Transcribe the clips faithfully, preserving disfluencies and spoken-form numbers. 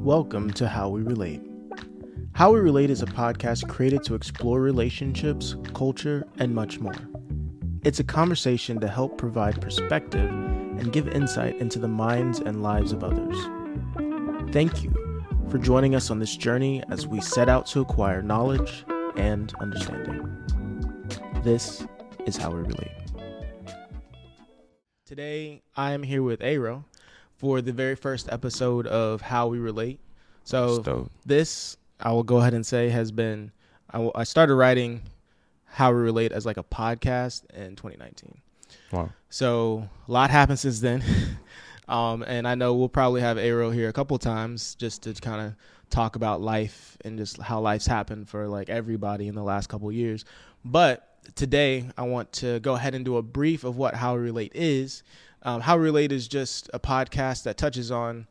Welcome to How We Relate. How We Relate is a podcast created to explore relationships, culture, and much more. It's a conversation to help provide perspective and give insight into the minds and lives of others. Thank you for joining us on this journey as we set out to acquire knowledge and understanding. This is How We Relate. Today, I am here with Aero for the very first episode of How We Relate. So this, I will go ahead and say, has been, I, w- I started writing How We Relate as like a podcast in twenty nineteen. Wow. So a lot happened since then. um, and I know we'll probably have Aero here a couple times just to kind of talk about life and just how life's happened for like everybody in the last couple of years. But today I want to go ahead and do a brief of what How We Relate is. Um, How We Relate is just a podcast that touches on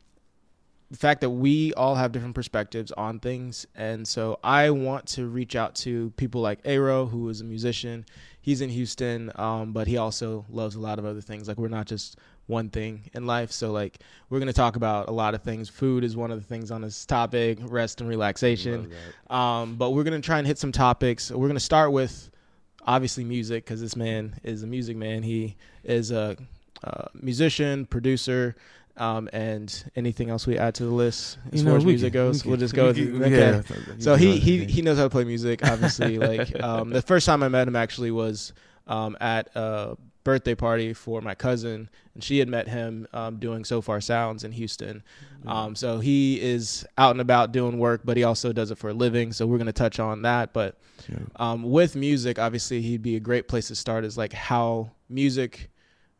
the fact that we all have different perspectives on things. And so I want to reach out to people like Aero, who is a musician. He's in Houston, um, but he also loves a lot of other things. Like, we're not just one thing in life. So like, we're going to talk about a lot of things. Food is one of the things on this topic, rest and relaxation. Um, but we're going to try and hit some topics. We're going to start with obviously music, because this man is a music man. He is a Uh, musician, producer, um, and anything else we add to the list as you know, far as music can, goes, we we'll just go. With, okay. Yeah, so he he he knows how to play music. Obviously, like um, the first time I met him actually was um, at a birthday party for my cousin, and she had met him um, doing So Far Sounds in Houston. Um, so he is out and about doing work, but he also does it for a living. So we're going to touch on that. But um, with music, obviously, he'd be a great place to start. Is like how music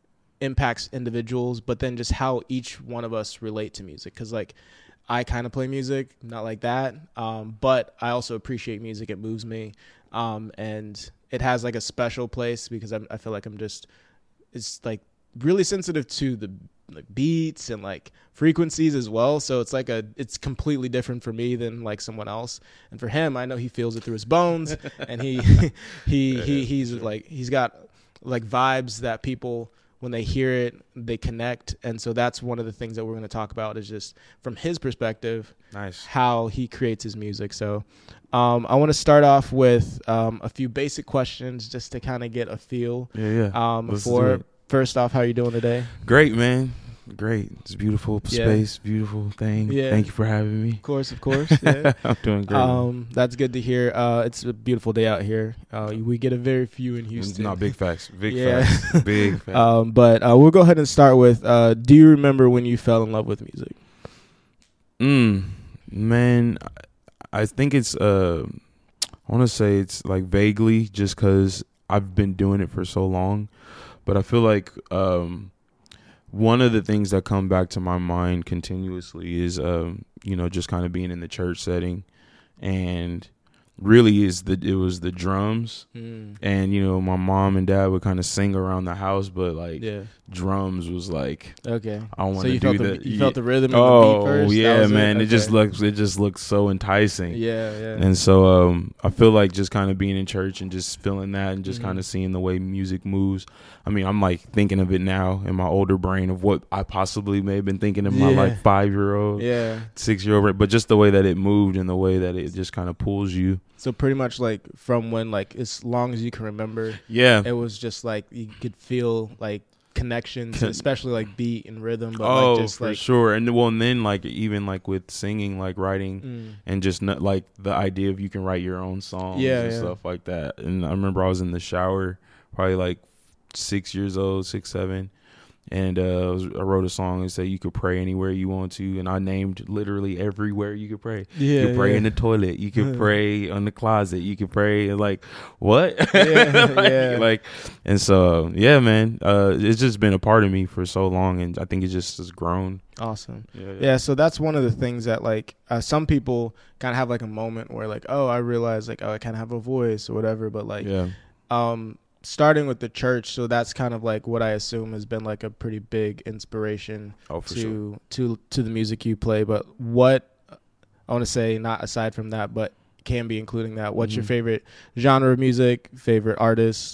impacts individuals, but then just how each one of us relate to music. Because like, I kind of play music, not like that, um, but I also appreciate music. It moves me, um, and it has like a special place because I'm, I feel like I'm just, it's like really sensitive to the like beats and like frequencies as well. So it's like a, it's completely different for me than like someone else. And for him, I know he feels it through his bones, and he he he he's like he's got like vibes that people, when they hear it, they connect. And so that's one of the things that we're going to talk about, is just from his perspective, nice, how he creates his music. So um, I want to start off with um, a few basic questions just to kind of get a feel. Yeah, yeah. Um, before, first off, how are you doing today? Great, man. Great. It's a beautiful yeah. space, beautiful thing. Yeah. Thank you for having me. Of course, of course. Yeah. I'm doing great. Um, that's good to hear. Uh, it's a beautiful day out here. Uh, we get a very few in Houston. No, big facts. Big yeah. facts. Big facts. Um, but uh, we'll go ahead and start with, uh, do you remember when you fell in love with music? Mm, man, I think it's, uh, I want to say it's like vaguely, just because I've been doing it for so long. But I feel like um, one of the things that come back to my mind continuously is, um, you know, just kind of being in the church setting, and really is the it was the drums, mm. and you know, my mom and dad would kind of sing around the house, but like yeah. drums was like okay. I want so to do felt the, the you felt the rhythm. Oh and the beat first? yeah, man! It, it okay. just looks it just looks so enticing. Yeah, yeah. And so um, I feel like just kind of being in church and just feeling that, and just mm-hmm. kind of seeing the way music moves. I mean, I'm like thinking of it now in my older brain of what I possibly may have been thinking in my yeah. like five year old, yeah, six year old, but just the way that it moved and the way that it just kind of pulls you. So pretty much like from when like as long as you can remember, yeah, it was just like you could feel like connections, Con- especially like beat and rhythm. But oh, like just for like sure. And well, and then like even like with singing, like writing, mm. and just not, like the idea of you can write your own songs yeah, and yeah. stuff like that. And I remember I was in the shower, probably like six years old, six, seven. And uh, I, was, I wrote a song and said you could pray anywhere you want to, and I named literally everywhere you could pray. Yeah, you could pray yeah. in the toilet, you could pray on the closet, you could pray and like what? Yeah, like, yeah. like, and so yeah, man, uh, it's just been a part of me for so long, and I think it just has grown. Awesome. Yeah, yeah. yeah so that's one of the things that like uh, some people kind of have like a moment where like, oh, I realize like, oh, I kind of have a voice or whatever, but like, yeah. um. starting with the church, so that's kind of like what I assume has been like a pretty big inspiration oh, for to sure. to to the music you play. But what I want to say, not aside from that, but can be including that, what's mm-hmm. your favorite genre of music, favorite artist?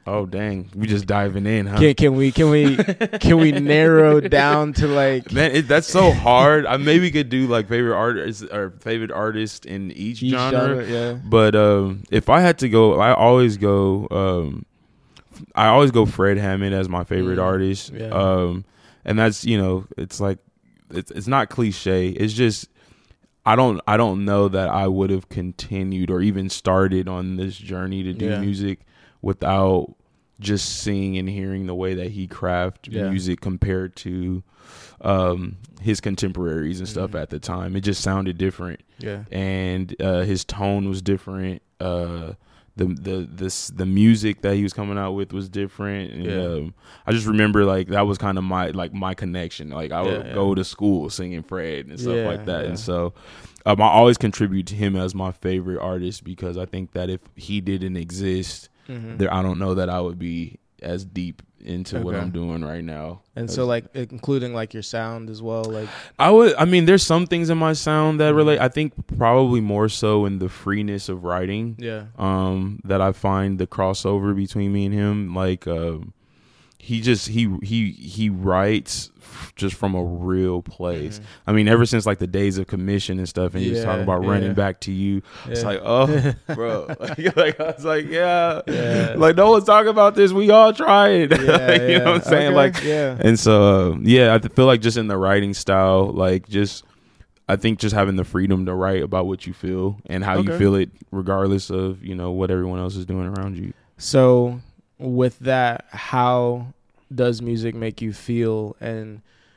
Oh dang, we just diving in, huh? Can, can we can we can we narrow down to like Man, it, that's so hard. I maybe could do like favorite artist or favorite artist in each, each genre. genre? Yeah. But um, if I had to go, I always go. Um, I always go Fred Hammond as my favorite Mm, artist. yeah. Um, and that's you know, it's like it's it's not cliche. It's just I don't I don't know that I would have continued or even started on this journey to do Yeah. music without just seeing and hearing the way that he craft Yeah. music compared to um, his contemporaries and stuff Mhm. at the time. It just sounded different, Yeah. and uh, his tone was different. Uh, the the this the music that he was coming out with was different, and Yeah. um, I just remember like that was kind of my like my connection. Like I would Yeah, yeah. go to school singing Fred and stuff Yeah, like that, yeah. and so um, I always contribute to him as my favorite artist because I think that if he didn't exist, Mhm. there I don't know that I would be as deep into what Okay. I'm doing right now. And so like including like your sound as well, like I would I mean there's some things in my sound that relate. I think probably more so in the freeness of writing. yeah. Um that I find the crossover between me and him, like um he just he he he writes just from a real place. Mhm. I mean, ever since like the days of commission and stuff, and he was Yeah, talking about yeah. running back to you. It's Yeah. like, oh, bro, like, like, I was like, yeah. Yeah. like no one's talking about this. We all try it. Yeah, Like, you yeah. know what I'm saying? Okay, Like, yeah. and so uh, yeah, I feel like just in the writing style, like just. I think just having the freedom to write about what you feel and how you Okay. feel it, regardless of you know what everyone else is doing around you. So with that, how does music make you feel? And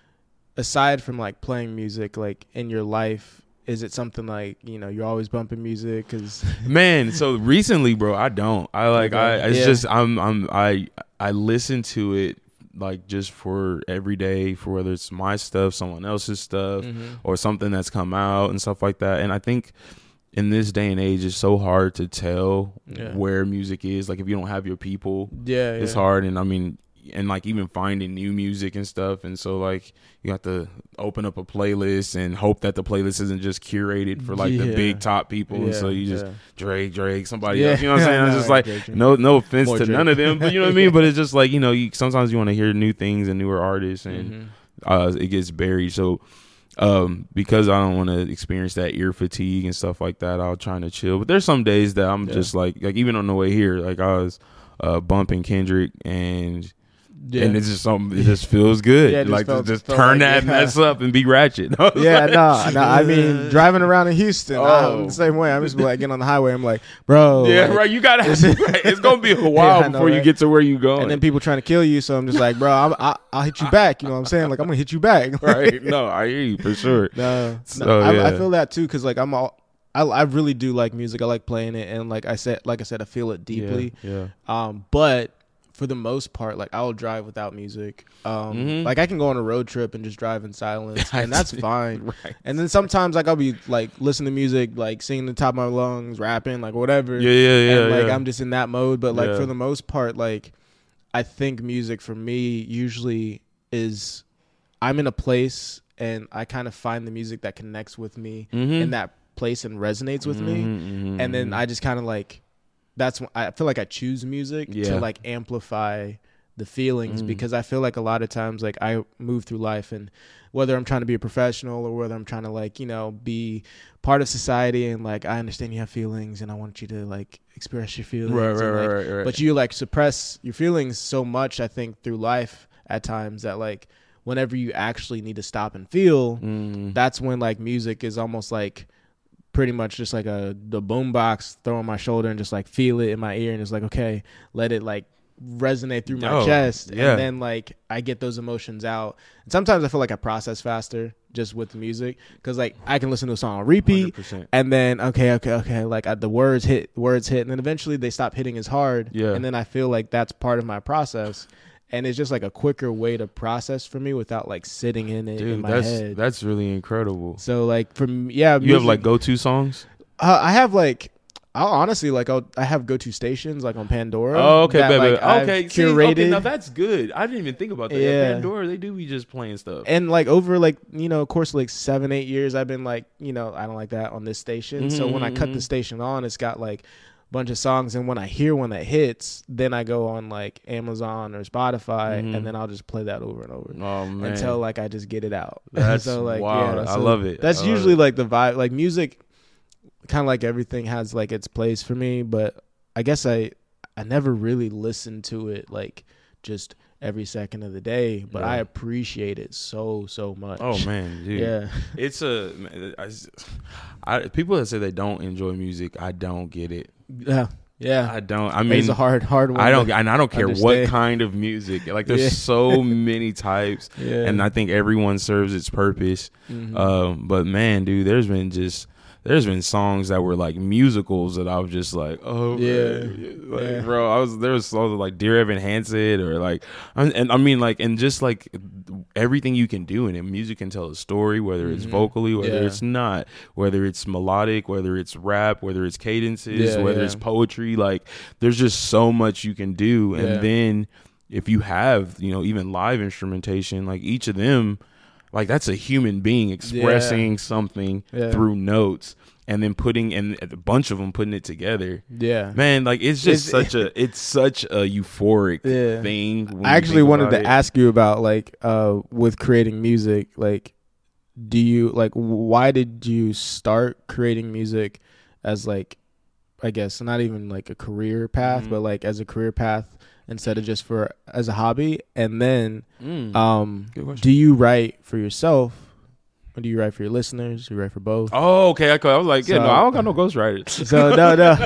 aside from like playing music, like in your life, is it something like, you know, you're always bumping music? Cause Man, so recently, bro, I don't. I like Okay. I it's Yeah. just I'm I'm I I listen to it like just for every day, for whether it's my stuff, someone else's stuff, Mhm. or something that's come out and stuff like that. And I think in this day and age it's so hard to tell Yeah. where music is. Like if you don't have your people, yeah, it's yeah. hard. And I mean and like even finding new music and stuff, and so like you have to open up a playlist and hope that the playlist isn't just curated for like the Yeah. big top people, and so Yeah, you just yeah. Drake, Drake, somebody Yeah. else. You know what I'm saying? No, It's just like Drake, Drake. no, no offense More to Drake. none of them, but you know what I mean. But it's just like you know, you sometimes you want to hear new things and newer artists, and Mhm. uh, it gets buried. So um, because I don't want to experience that ear fatigue and stuff like that, I'll try to chill. But there's some days that I'm Yeah. just like, like even on the way here, like I was uh, bumping Kendrick and. Yeah. And it's just something. It just feels good. Yeah, it just like felt- just felt turn like- that yeah. mess up and be ratchet. yeah, no, no. I mean, driving around in Houston, Oh. I'm the same way. I'm just like getting on the highway. I'm like, bro. Yeah, like- right. You gotta. Right. It's gonna be a while Yeah, I know, before you right? get to where you going. And then people trying to kill you. So I'm just like, bro, I'm, I, I'll hit you back. You know what I'm saying? Like, I'm gonna hit you back. right? No, I hear you for sure. No, So, no I, I yeah. feel that too because like I'm all, I, I really do like music. I like playing it, and like I said, like I said, I feel it deeply. Yeah. Um, but for the most part, like I'll drive without music. Um, Mhm. like I can go on a road trip and just drive in silence, and that's fine. Right. And then sometimes like I'll be like listening to music, like singing the top of my lungs, rapping, like whatever. Yeah, yeah, yeah. and like yeah. I'm just in that mode. But like Yeah. for the most part, like I think music for me usually is I'm in a place and I kind of find the music that connects with me Mhm. in that place and resonates with me, Mhm, mhm, and then mhm. I just kind of like that's when I feel like I choose music Yeah. to like amplify the feelings Mm. because I feel like a lot of times like I move through life and whether I'm trying to be a professional or whether I'm trying to like, you know, be part of society and like I understand you have feelings and I want you to like express your feelings. Right, and, right, like, right, right. But you like suppress your feelings so much, I think, through life at times that like whenever you actually need to stop and feel, Mm. that's when like music is almost like pretty much just like a the boombox throw on my shoulder and just like feel it in my ear and it's like okay, let it like resonate through my Oh, chest yeah. and then like I get those emotions out. And sometimes I feel like I process faster just with music because like I can listen to a song on repeat one hundred percent. and then okay okay okay like I, the words hit words hit and then eventually they stop hitting as hard. Yeah. And then I feel like that's part of my process. And it's just like a quicker way to process for me without like sitting in it in Dude, my that's head. that's really incredible. So like from yeah, You music, have like go-to songs? uh, I have like I'll honestly like I'll, I have go to stations like on Pandora. Oh, okay, that, baby. like, I've okay, see, curated. okay, now that's good. I didn't even think about that. Yeah. Pandora, they do be just playing stuff. And like over like you know, of course, like seven eight years, I've been like you know I don't like that on this station. So when I cut Mhm. the station on, it's got like bunch of songs, and when I hear one that hits, then I go on like Amazon or Spotify, Mhm. and then I'll just play that over and over Oh man, until like I just get it out. that's so like wild. yeah, I so love it. That's I love usually it. like the vibe. Like music, kind of like everything has like its place for me, but I guess I I never really listened to it like just every second of the day, but Yeah. I appreciate it so so much. Oh man, dude. yeah, It's a I, I, people that say they don't enjoy music, I don't get it. yeah, yeah. I don't. I mean, It's a hard hard one. I don't. to And I don't care what understand. kind of music. Like, there's Yeah. so many types, Yeah, and I think everyone serves its purpose. Mhm. Um, but man, dude, there's been just there's been songs that were like musicals that I was just like, oh Yeah. man. Like, Yeah. bro, I was there was songs like Dear Evan Hansen or like, and, and I mean like, and just like everything you can do in it. Music can tell a story, whether it's Mhm. vocally, whether Yeah. it's not, whether it's melodic, whether it's rap, whether it's cadences, Yeah, whether yeah. it's poetry. Like, there's just so much you can do, and Yeah. then if you have, you know, even live instrumentation, like each of them. Like, that's a human being expressing something Yeah. through notes, and then putting and a bunch of them putting it together. yeah. Man, like it's just It's- such a it's such a euphoric Yeah. thing. when I you actually think wanted about to it. ask you about like uh with creating music, like do you like why did you start creating music as like I guess not even like a career path, Mhm. but like as a career path instead of just for as a hobby? And then Mm. um Good question. do you write for yourself? Or do you write for your listeners? Do you write for both? Oh, okay. I, I was like, yeah, So- no, I don't got no ghostwriters. So no, no.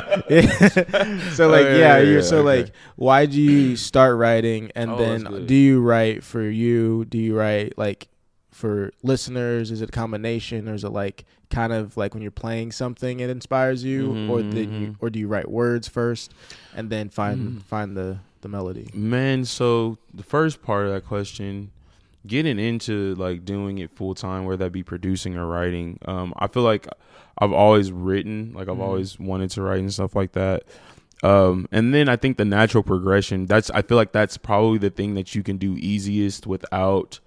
so like, Oh, yeah, yeah, yeah, you're yeah, so okay. like, why do you start writing, and Oh, then that's good. do you write for you? Do you write like for listeners? Is it a combination, or is it like kind of like when you're playing something it inspires you, Mhm, or then you, mhm. or do you write words first and then find Mm. find the the melody? Man, so the first part of that question, getting into like doing it full time, whether that be producing or writing, um, I feel like I've always written, like I've Mhm. always wanted to write and stuff like that. Um, and then I think the natural progression, that's I feel like that's probably the thing that you can do easiest without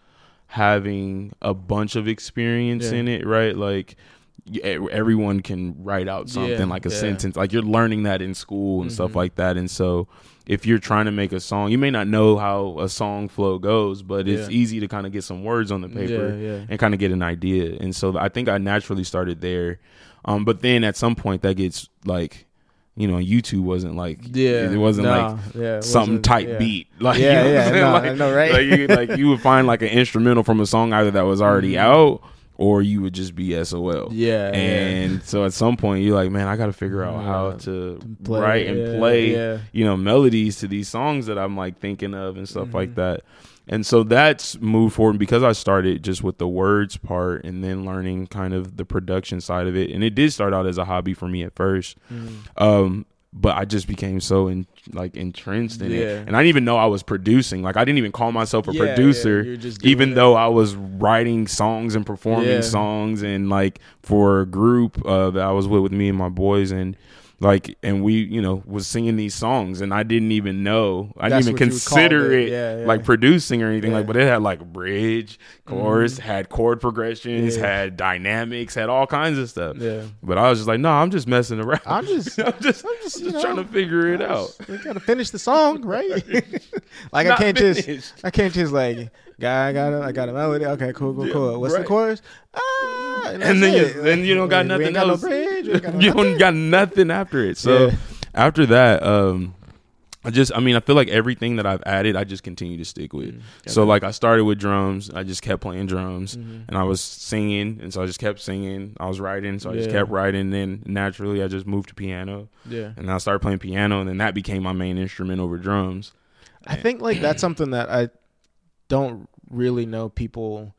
having a bunch of experience Yeah. in it, right? Like y- e- everyone can write out something Yeah, like a yeah. sentence, like you're learning that in school and stuff Mhm. like that. And so if you're trying to make a song, you may not know how a song flow goes, but it's Yeah. easy to kind of get some words on the paper Yeah, yeah. and kind of get an idea. And so I think I naturally started there. Um, but then at some point that gets like, you know, YouTube wasn't like, Yeah, it wasn't no, like yeah, it something wasn't- tight yeah. beat. Like, Yeah, you know what yeah, I'm saying? no, like, I know, right? Like you, like you would find like an instrumental from a song either that was already Mhm. out, or you would just be S O L. Yeah, And so at some point you're like, man, I got to figure out how Yeah. to Play, write and yeah, play, Yeah. you know, melodies to these songs that I'm like thinking of and stuff like Mhm. that. And so that's moved forward because I started just with the words part and then learning kind of the production side of it. And it did start out as a hobby for me at first. Mm. Um, but I just became so in, like entrenched in Yeah. it, and I didn't even know I was producing. Like I didn't even call myself a Yeah, producer, yeah, you're just doing even it. though I was writing songs and performing Yeah. songs, and like for a group uh, that I was with with me and my boys, and like and we you know was singing these songs, and I didn't even know I That's didn't even what you would call consider it. it Yeah, yeah. like producing or anything. Yeah. Like, but it had like bridge, chorus, Mhm. had chord progressions, Yeah. had dynamics, had all kinds of stuff. Yeah. But I was just like, no, I'm just messing around. I'm just- I'm just, I'm just, I'm you just trying know, to figure it out. We gotta finish the song, right? like I Not can't just, finished. I can't just like, guy, I got a, I got a melody. Okay, cool, cool, Yeah, cool. What's the right. chorus? Ah, and, And that's then you, it. then you don't got We nothing ain't got else. no bridge. We ain't got no you nothing. don't got nothing after it. So Yeah. after that, um, I just, I mean, I feel like everything that I've added, I just continue to stick with. Mm, So okay. like I started with drums, I just kept playing drums, Mhm. and I was singing, and so I just kept singing. I was writing, so I just Yeah. kept writing. Then naturally, I just moved to piano, Yeah. and I started playing piano, and then that became my main instrument over drums. I think like that's something that I don't really know people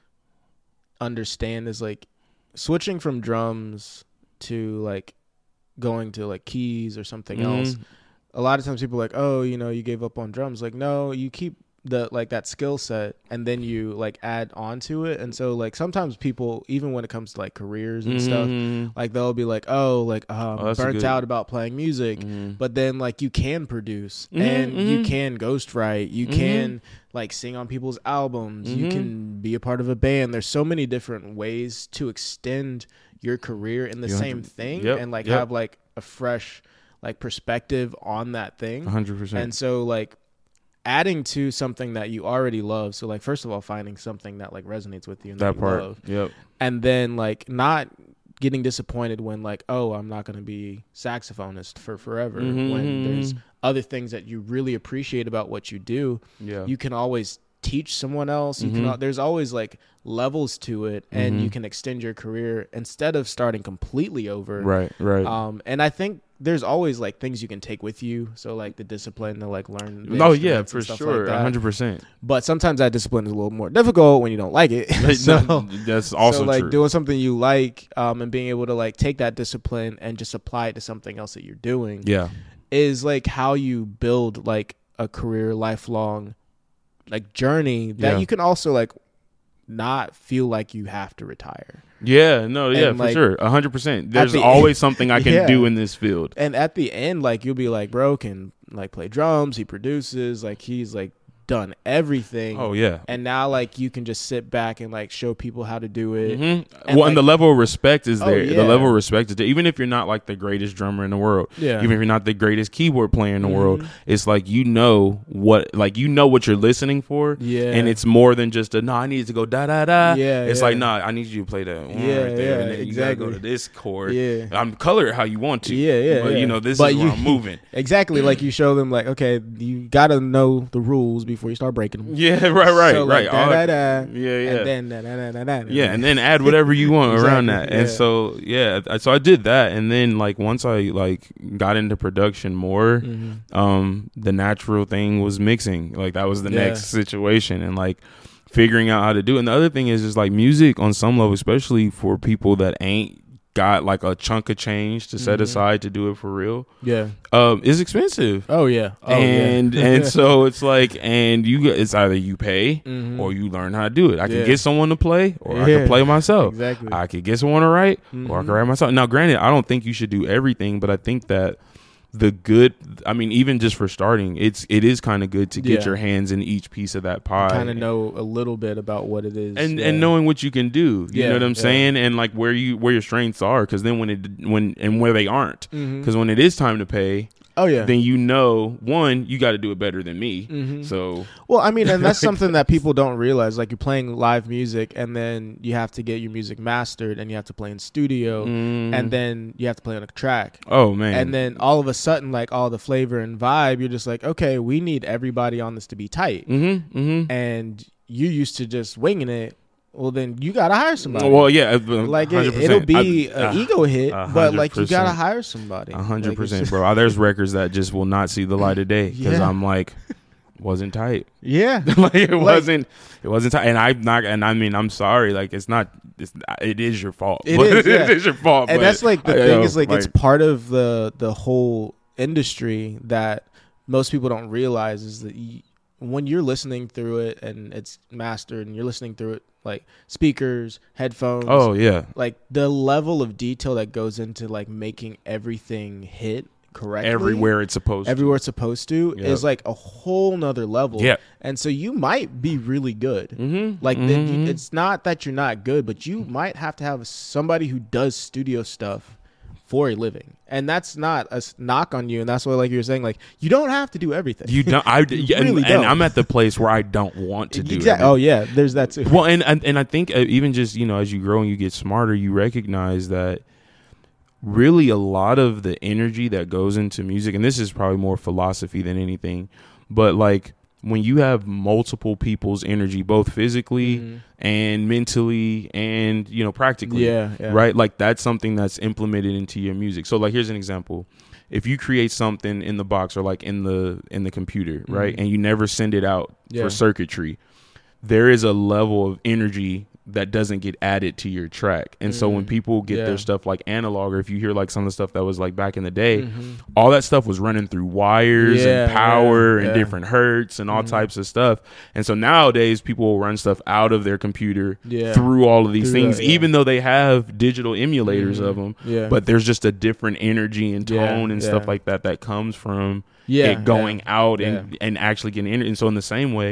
understand is like switching from drums to like going to like keys or something else. Mhm. A lot of times people are like, oh, you know, you gave up on drums. Like, no, you keep the like that skill set and then you like add on to it. And so like sometimes people, even when it comes to like careers and stuff, Mhm. like they'll be like, oh, like um, Oh, that's a burnt good- out about playing music. Mhm. But then like you can produce Mhm, and you mhm. can ghostwrite. You Mhm. can like sing on people's albums. You Mhm. can be a part of a band. There's so many different ways to extend your career in the You have same to- thing yep, and like yep. have like a fresh like perspective on that thing. one hundred percent. And so like adding to something that you already love. So like first of all, finding something that like resonates with you and that, that you part. love. Yep. And then like not getting disappointed when like, oh, I'm not going to be saxophonist for forever. Mm-hmm. When there's other things that you really appreciate about what you do. Yeah. You can always teach someone else. You Mm-hmm. can, there's always like levels to it, and Mm-hmm. you can extend your career instead of starting completely over. Right. Right. Um, and I think there's always like things you can take with you. So like the discipline to like learn. the Oh yeah, instruments for and stuff sure, like that. one hundred percent. But sometimes that discipline is a little more difficult when you don't like it. so, That's also so like true. doing something you like, um, and being able to like take that discipline and just apply it to something else that you're doing. Yeah. Is like how you build like a career, lifelong like journey that Yeah. you can also like not feel like you have to retire. Yeah, no, yeah, And, for like, sure. one hundred percent. There's the always something I can Yeah. do in this field. And at the end, like you'll be like, bro can like play drums, he produces, like he's like done everything. Oh, yeah. And now like you can just sit back and like show people how to do it. hmm And, well, like- and the level of respect is Oh, there. yeah. The level of respect is there. Even if you're not like the greatest drummer in the world, Yeah. even if you're not the greatest keyboard player in the world, Mhm. it's like you know what, like you know what you're listening for. Yeah. And it's more than just a no. I need to go da da da. Yeah, It's yeah. like no. I need you to play that one Yeah, right there, yeah, and then you gotta go exactly. to this chord. Yeah. I'm color it how you want to. Yeah, yeah, But yeah. you know this But is where you- I'm moving. Exactly. Like you show them like, okay, you gotta know the rules before you start breaking them. Yeah, right, right, So, right. like, All- da, da, da, yeah, yeah. And then da, da, da, da, da, Yeah, and then add whatever you want around that. Exactly, And yeah. so, yeah, I- so I did that, and then like once I like got into production more, Mhm. um, the natural thing was mixing. Like that was the Yeah. next situation, and like figuring out how to do it. And the other thing is, is like music on some level, especially for people that ain't got like a chunk of change to set Mhm. aside to do it for real, Yeah. um, is expensive. Oh yeah. Oh, and yeah. and so it's like, and you get- it's either you pay Mhm. or you learn how to do it. I can Yeah. get someone to play, or I Yeah. can play myself. Exactly. I could get someone to write, or I Mhm. could write myself. Now, granted, I don't think you should do everything, but I think that the good, I mean, even just for starting, it's it is kind of good to get Yeah. your hands in each piece of that pie, Kind of know a little bit about what it is, and yeah. and knowing what you can do. You Yeah, know what I'm yeah. saying, and like where you where your strengths are, because then when it when and where they aren't, Mhm. because when it is time to pay, Oh yeah. then you know, one, you got to do it better than me. Mhm. So Well, I mean, and that's something that people don't realize. Like you're playing live music, and then you have to get your music mastered, and you have to play in studio, mm, and then you have to play on a track. oh man, And then all of a sudden, like all the flavor and vibe, you're just like, okay, we need everybody on this to be tight. mm-hmm, mm-hmm. And you used to just winging it. Well, then you gotta hire somebody. Well, yeah, like it, one hundred percent. it'll be I- an uh, ego hit, a but like you hundred gotta percent. hire somebody. A hundred Like, percent, it's- bro. There's records that just will not see the light of day because Yeah. I'm like, wasn't tight. Yeah, Like it wasn't, it wasn't tight. And I'm not, and I mean, I'm sorry. Like it's not, it's, it is your fault. It But is, yeah. it is your fault. and but that's like the I- thing yo, is like, it's part of the the whole industry that most people don't realize is that you, when you're listening through it and it's mastered and you're listening through it like speakers, headphones, oh yeah, like the level of detail that goes into like making everything hit correctly everywhere it's supposed. everywhere it's supposed to Yep. is like a whole nother level. Yeah. And so you might be really good. to. Mm-hmm. Like the, mm-hmm. you, it's not that you're not good, but you might have to have somebody who does studio stuff for a living, and that's not a s- knock on you. And that's why, like you were saying, like you don't have to do everything. you don't. I You yeah, and, really and don't. I'm at the place where I don't want to do. Exact- it. Oh yeah, there's that too. Well, and, and and I think uh, even just, you know, as you grow and you get smarter, you recognize that really a lot of the energy that goes into music, and this is probably more philosophy than anything, but like when you have multiple people's energy, both physically Mhm. and mentally and, you know, practically, Yeah, yeah. right? Like that's something that's implemented into your music. So like, here's an example. If you create something in the box or like in the in the computer, right, Mhm. and you never send it out Yeah. for circuitry, there is a level of energy that doesn't get added to your track. And so when Mm. people get Yeah. their stuff like analog, or if you hear like some of the stuff that was like back in the day, Mhm. all that stuff was running through wires Yeah, and power yeah, and yeah. different hertz and all Mhm. types of stuff. And so nowadays people will run stuff out of their computer Yeah. through all of these Through things, that, yeah. even though they have digital emulators Mhm. of them. Yeah. But there's just a different energy and tone Yeah, and yeah. stuff like that that comes from yeah, it going yeah. out Yeah. and, and actually getting in. And so in the same way,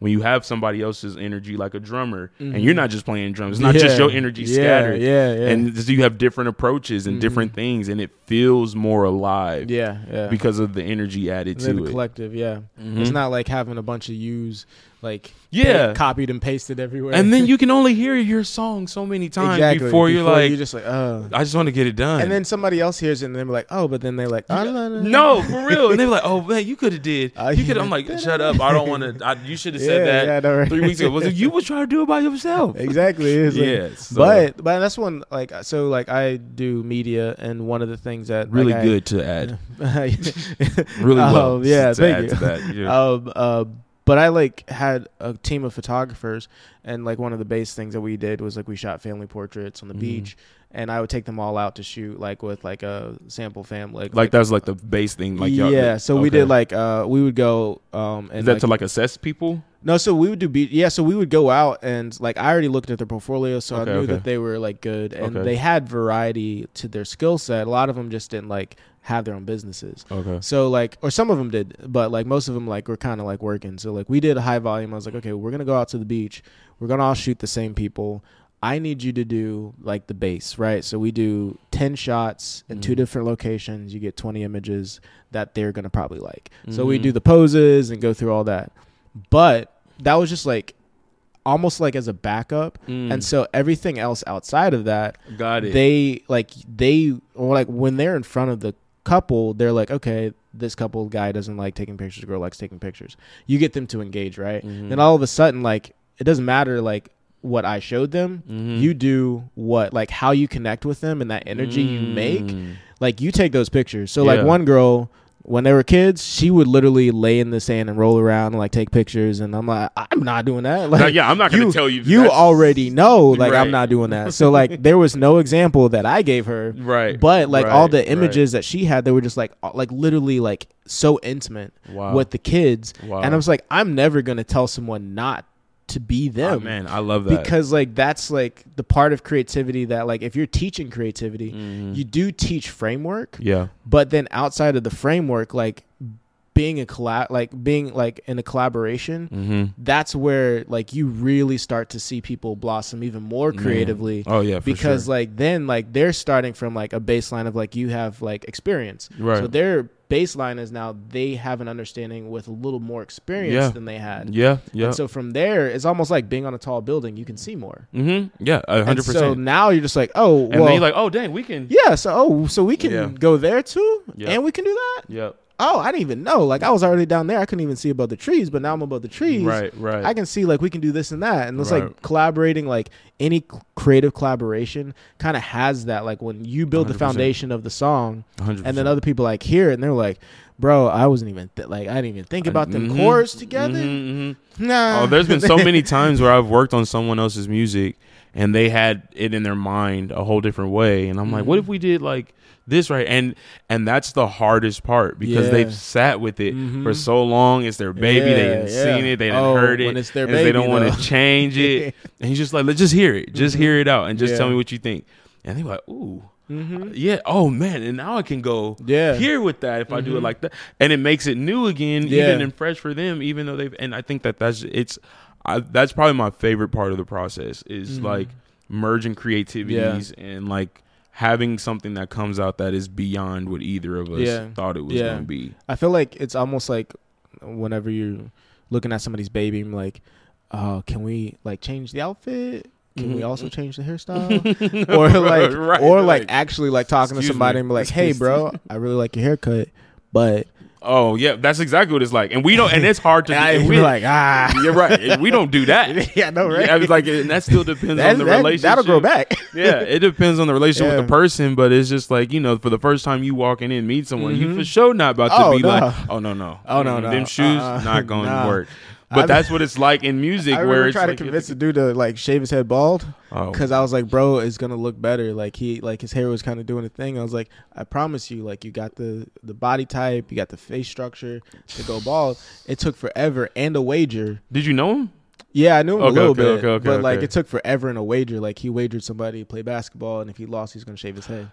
when you have somebody else's energy, like a drummer, Mm-hmm. and you're not just playing drums, it's not Yeah. just your energy Yeah, scattered. yeah, yeah. And so you have different approaches and Mhm. different things, and it feels more alive Yeah, yeah. because of the energy added They're to the it. collective, yeah. Mhm. It's not like having a bunch of yous like Yeah. pa- copied and pasted everywhere. And then you can only hear your song so many times exactly. before you're like, you're just like, oh. I just want to get it done. And then somebody else hears it and they're like, oh, but then they're like, oh, no, no, no, for real. And they're like, oh man, you could have did. Uh, You could. yeah. I'm like, shut up. I don't want to. You should have said Yeah, that yeah, I know, right? three weeks ago. Was it you was trying to do it by yourself? Exactly. It's like- Yeah, so- but but that's one like so like I do media, and one of the things that Really like, good to add. I, Really well. Um, yeah, to thank add you. to that. Yeah. Um, uh, but I like had a team of photographers, and like one of the base things that we did was like we shot family portraits on the Mhm. beach, and I would take them all out to shoot like with like a sample fam like like that was like the base thing. Like y'all, yeah. So we okay. did like uh we would go um and Is that like, to like assess people? no, so we would do beat. Yeah, so we would go out and like I already looked at their portfolio, so Okay, I knew okay. that they were like good, and Okay. they had variety to their skill set. A lot of them just didn't like have their own businesses. Okay. So like, or some of them did, but like most of them like were kind of like working. So like we did a high volume. I was like, okay, we're gonna go out to the beach. We're gonna all shoot the same people. I need you to do like the base, right? So we do ten shots in two Mhm. different locations. You get twenty images that they're gonna probably like. So we Mhm. do the poses and go through all that. But that was just like almost like as a backup. Mm. And so everything else outside of that, Got it. they like they or like when they're in front of the couple, they're like, okay, this couple guy doesn't like taking pictures, the girl likes taking pictures. You get them to engage, right? Mhm. Then all of a sudden, like it doesn't matter like what I showed them. Mhm. You do what like how you connect with them and that energy you make. Mm. Like you take those pictures. So Yeah. like one girl, when they were kids, she would literally lay in the sand and roll around and like take pictures, and I'm like, I'm not doing that. Like, No, yeah, I'm not gonna tell you. You that's- already know, like Right. I'm not doing that. So like there was no example that I gave her, Right. but like all right, the right. images that she had, they were just like uh, like literally like so intimate Wow. with the kids, Wow. and I was like, I'm never gonna tell someone not to be Oh, them, man, I love that. because like that's like the part of creativity that like if you're teaching creativity, Mhm. you do teach framework, yeah. but then outside of the framework, like being a collab, like being like in a collaboration, Mm-hmm. that's where like you really start to see people blossom even more creatively. Oh yeah, for Because sure. like then like they're starting from like a baseline of like you have like experience, Right. so their baseline is now they have an understanding with a little more experience Yeah. than they had. yeah, yeah. And so from there, it's almost like being on a tall building. You can see more. Mm-hmm. Yeah, a And hundred so percent. now you're just like, oh, And well, then you're like, oh dang, we can. yeah. So oh, so we can Yeah. go there too, Yeah. and we can do that. Yep. Oh, I didn't even know. Like I was already down there. I couldn't even see above the trees, but now I'm above the trees. Right. Right. I can see like we can do this and that, and it's Right. like collaborating. Like any c- creative collaboration kind of has that. Like when you build the one hundred percent. foundation of the song, one hundred percent. and then other people like hear it and they're like, "Bro, I wasn't even th- like I didn't even think about them Mhm. chords together." Mhm, mhm. Nah. Oh, there's been so many times where I've worked on someone else's music and they had it in their mind a whole different way, and I'm like, Mhm. what if we did like this right? And and that's the hardest part because Yeah. they've sat with it Mhm. for so long. It's their baby. they Yeah, didn't yeah. seen it. They didn't Oh, heard it. when it's their and they don't baby, want though. to change it. And he's just like, let's just hear it. Just Mhm. hear it out and just Yeah. tell me what you think. And they're like, ooh. Mhm. Yeah. Oh man. And now I can go Yeah. here with that if I do it Mhm. like that, and it makes it new again, Yeah. even and fresh for them. Even though they've, and I think that that's it's, I, that's probably my favorite part of the process is Mhm. like merging creativities and like having something that comes out that is beyond what either of us Yeah. thought it was Yeah. going to be. I feel like it's almost like whenever you're looking at somebody's baby, I'm like, oh, can we like change the outfit? Can we Mhm. also change the hairstyle? or like, Right, or like, like actually like talking to excuse somebody me. and be like, hey, bro, I really like your haircut, but Oh yeah, that's exactly what it's like, and we don't, and it's hard to. and I do. be We, like, ah, you're right. We don't do that. yeah, no, right? Yeah, I was like, and that still depends That- on the that- relationship. that'll grow back. Yeah, it depends on the relationship Yeah. with the person, but it's just like, you know, for the first time you walking in, meet someone, you Mhm. for sure not about to Oh, be no. like, oh no, no, Oh, no, Mm, no. them shoes Uh-uh. not going Nah. to work. But I- that's what it's like in music, I where remember it's trying like, to convince the dude to like shave his head bald oh, because I was like, bro, it's gonna look better. Like he, like his hair was kind of doing a thing. I was like, I promise you, like you got the the body type, you got the face structure to go bald. It took forever and a wager. did you know him? Yeah, I knew him Okay, a little okay, bit, okay, okay, but like okay. it took forever and a wager. Like he wagered somebody to play basketball, and if he lost, he's gonna shave his head.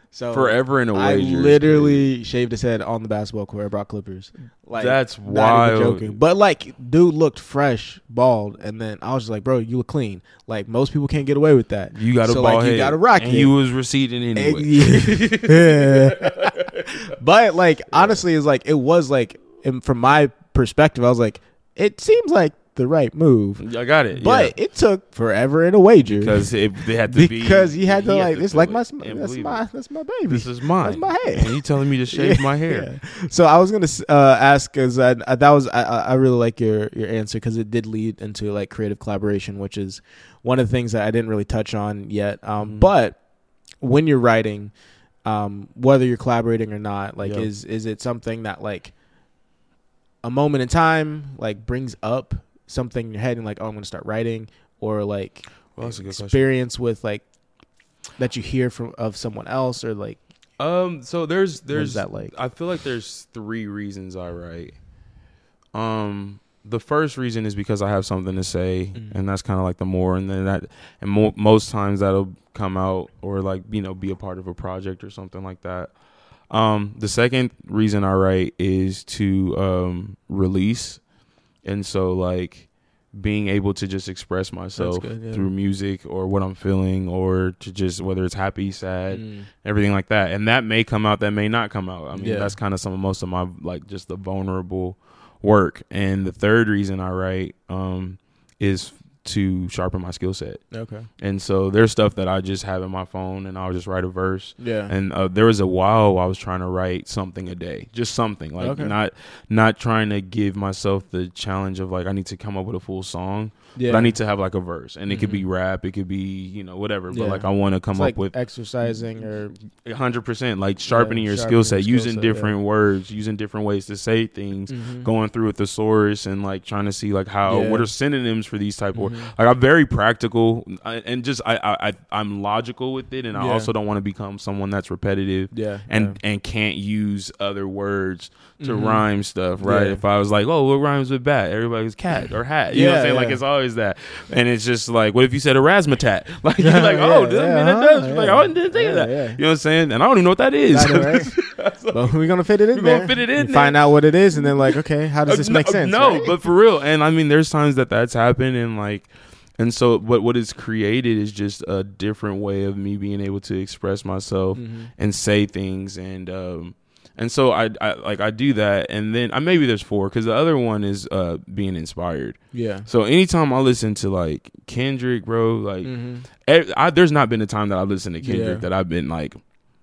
So Forever in a I Wager. literally shaved his head on the basketball court. I brought clippers. Like, That's not wild. even joking. But like, dude looked fresh, bald, and then I was just like, bro, you look clean. Like most people can't get away with that. You got a so, bald like, head. You got to rock and it. you was receding anyway. Yeah. But like, honestly, it's like it was like, and from my perspective, I was like, it seems like the right move. I got it. But yeah. it took forever in a wager because it, they had to be because he had to he like to it's feel like it my and that's believe my it. that's my baby. This is mine. That's my head. And you telling me to shave Yeah, my hair? yeah. So I was gonna uh, ask because I, I, that was I, I really like your your answer because it did lead into like creative collaboration, which is one of the things that I didn't really touch on yet. Um, Mm-hmm. But when you're writing, um, whether you're collaborating or not, like Yep. is is it something that like a moment in time like brings up something in your head and like, oh, I'm gonna start writing, or like Well, that's a good question. experience with like that you hear from of someone else, or like Um, so there's what is there's that like? I feel like there's three reasons I write. Um, the first reason is because I have something to say, Mhm. and that's kind of like the more, and then that, and mo- most times that'll come out or like you know be a part of a project or something like that. Um, the second reason I write is to um release, and so like being able to just express myself good, yeah. through music or what I'm feeling, or to just whether it's happy, sad, Mm. everything like that. And that may come out, that may not come out. I mean, Yeah. that's kind of some of most of my like just the vulnerable work. And the third reason I write um is to sharpen my skill set. Okay. And so there's stuff that I just have in my phone and I'll just write a verse. Yeah. And uh, there was a while I was trying to write something a day, just something like Okay. not not trying to give myself the challenge of like I need to come up with a full song, Yeah. but I need to have like a verse, and it could be Mhm. rap, it could be you know whatever, but Yeah. like I want to come It's up like with exercising or one hundred percent like sharpening your sharpening skill set, your skill using set, different yeah. words, using different ways to say things, Mhm. going through a thesaurus and like trying to see like how Yeah. what are synonyms for these type of words. Mhm. Like I'm very practical I, and just I, I I I'm logical with it, and I Yeah. also don't want to become someone that's repetitive Yeah. and and can't use other words to Mhm. rime stuff, right? Yeah. If I was like, oh, what rhymes with bat? Everybody's cat or hat. You know what I'm Yeah, saying? Like yeah. it's always that, and it's just like, what if you said a razzmatazz? Like you're like, Yeah, oh, that, yeah, man, that huh? does. Yeah. Like I didn't think of Yeah, that. yeah. You know what I'm saying? And I don't even know what that is. I know, right? But we're gonna fit it in We're there. gonna fit it in and there. find out what it is, and then like, okay, how does Uh, this no, make sense? No, right? but for real, and I mean, there's times that that's happened, and like, and so what what is created is just a different way of me being able to express myself Mhm. and say things, and um, and so I, I like I do that, and then I maybe there's four because the other one is uh being inspired. Yeah. So anytime I listen to like Kendrick, bro, like Mhm. ev- I, there's not been a time that I listened to Kendrick Yeah. that I've been like,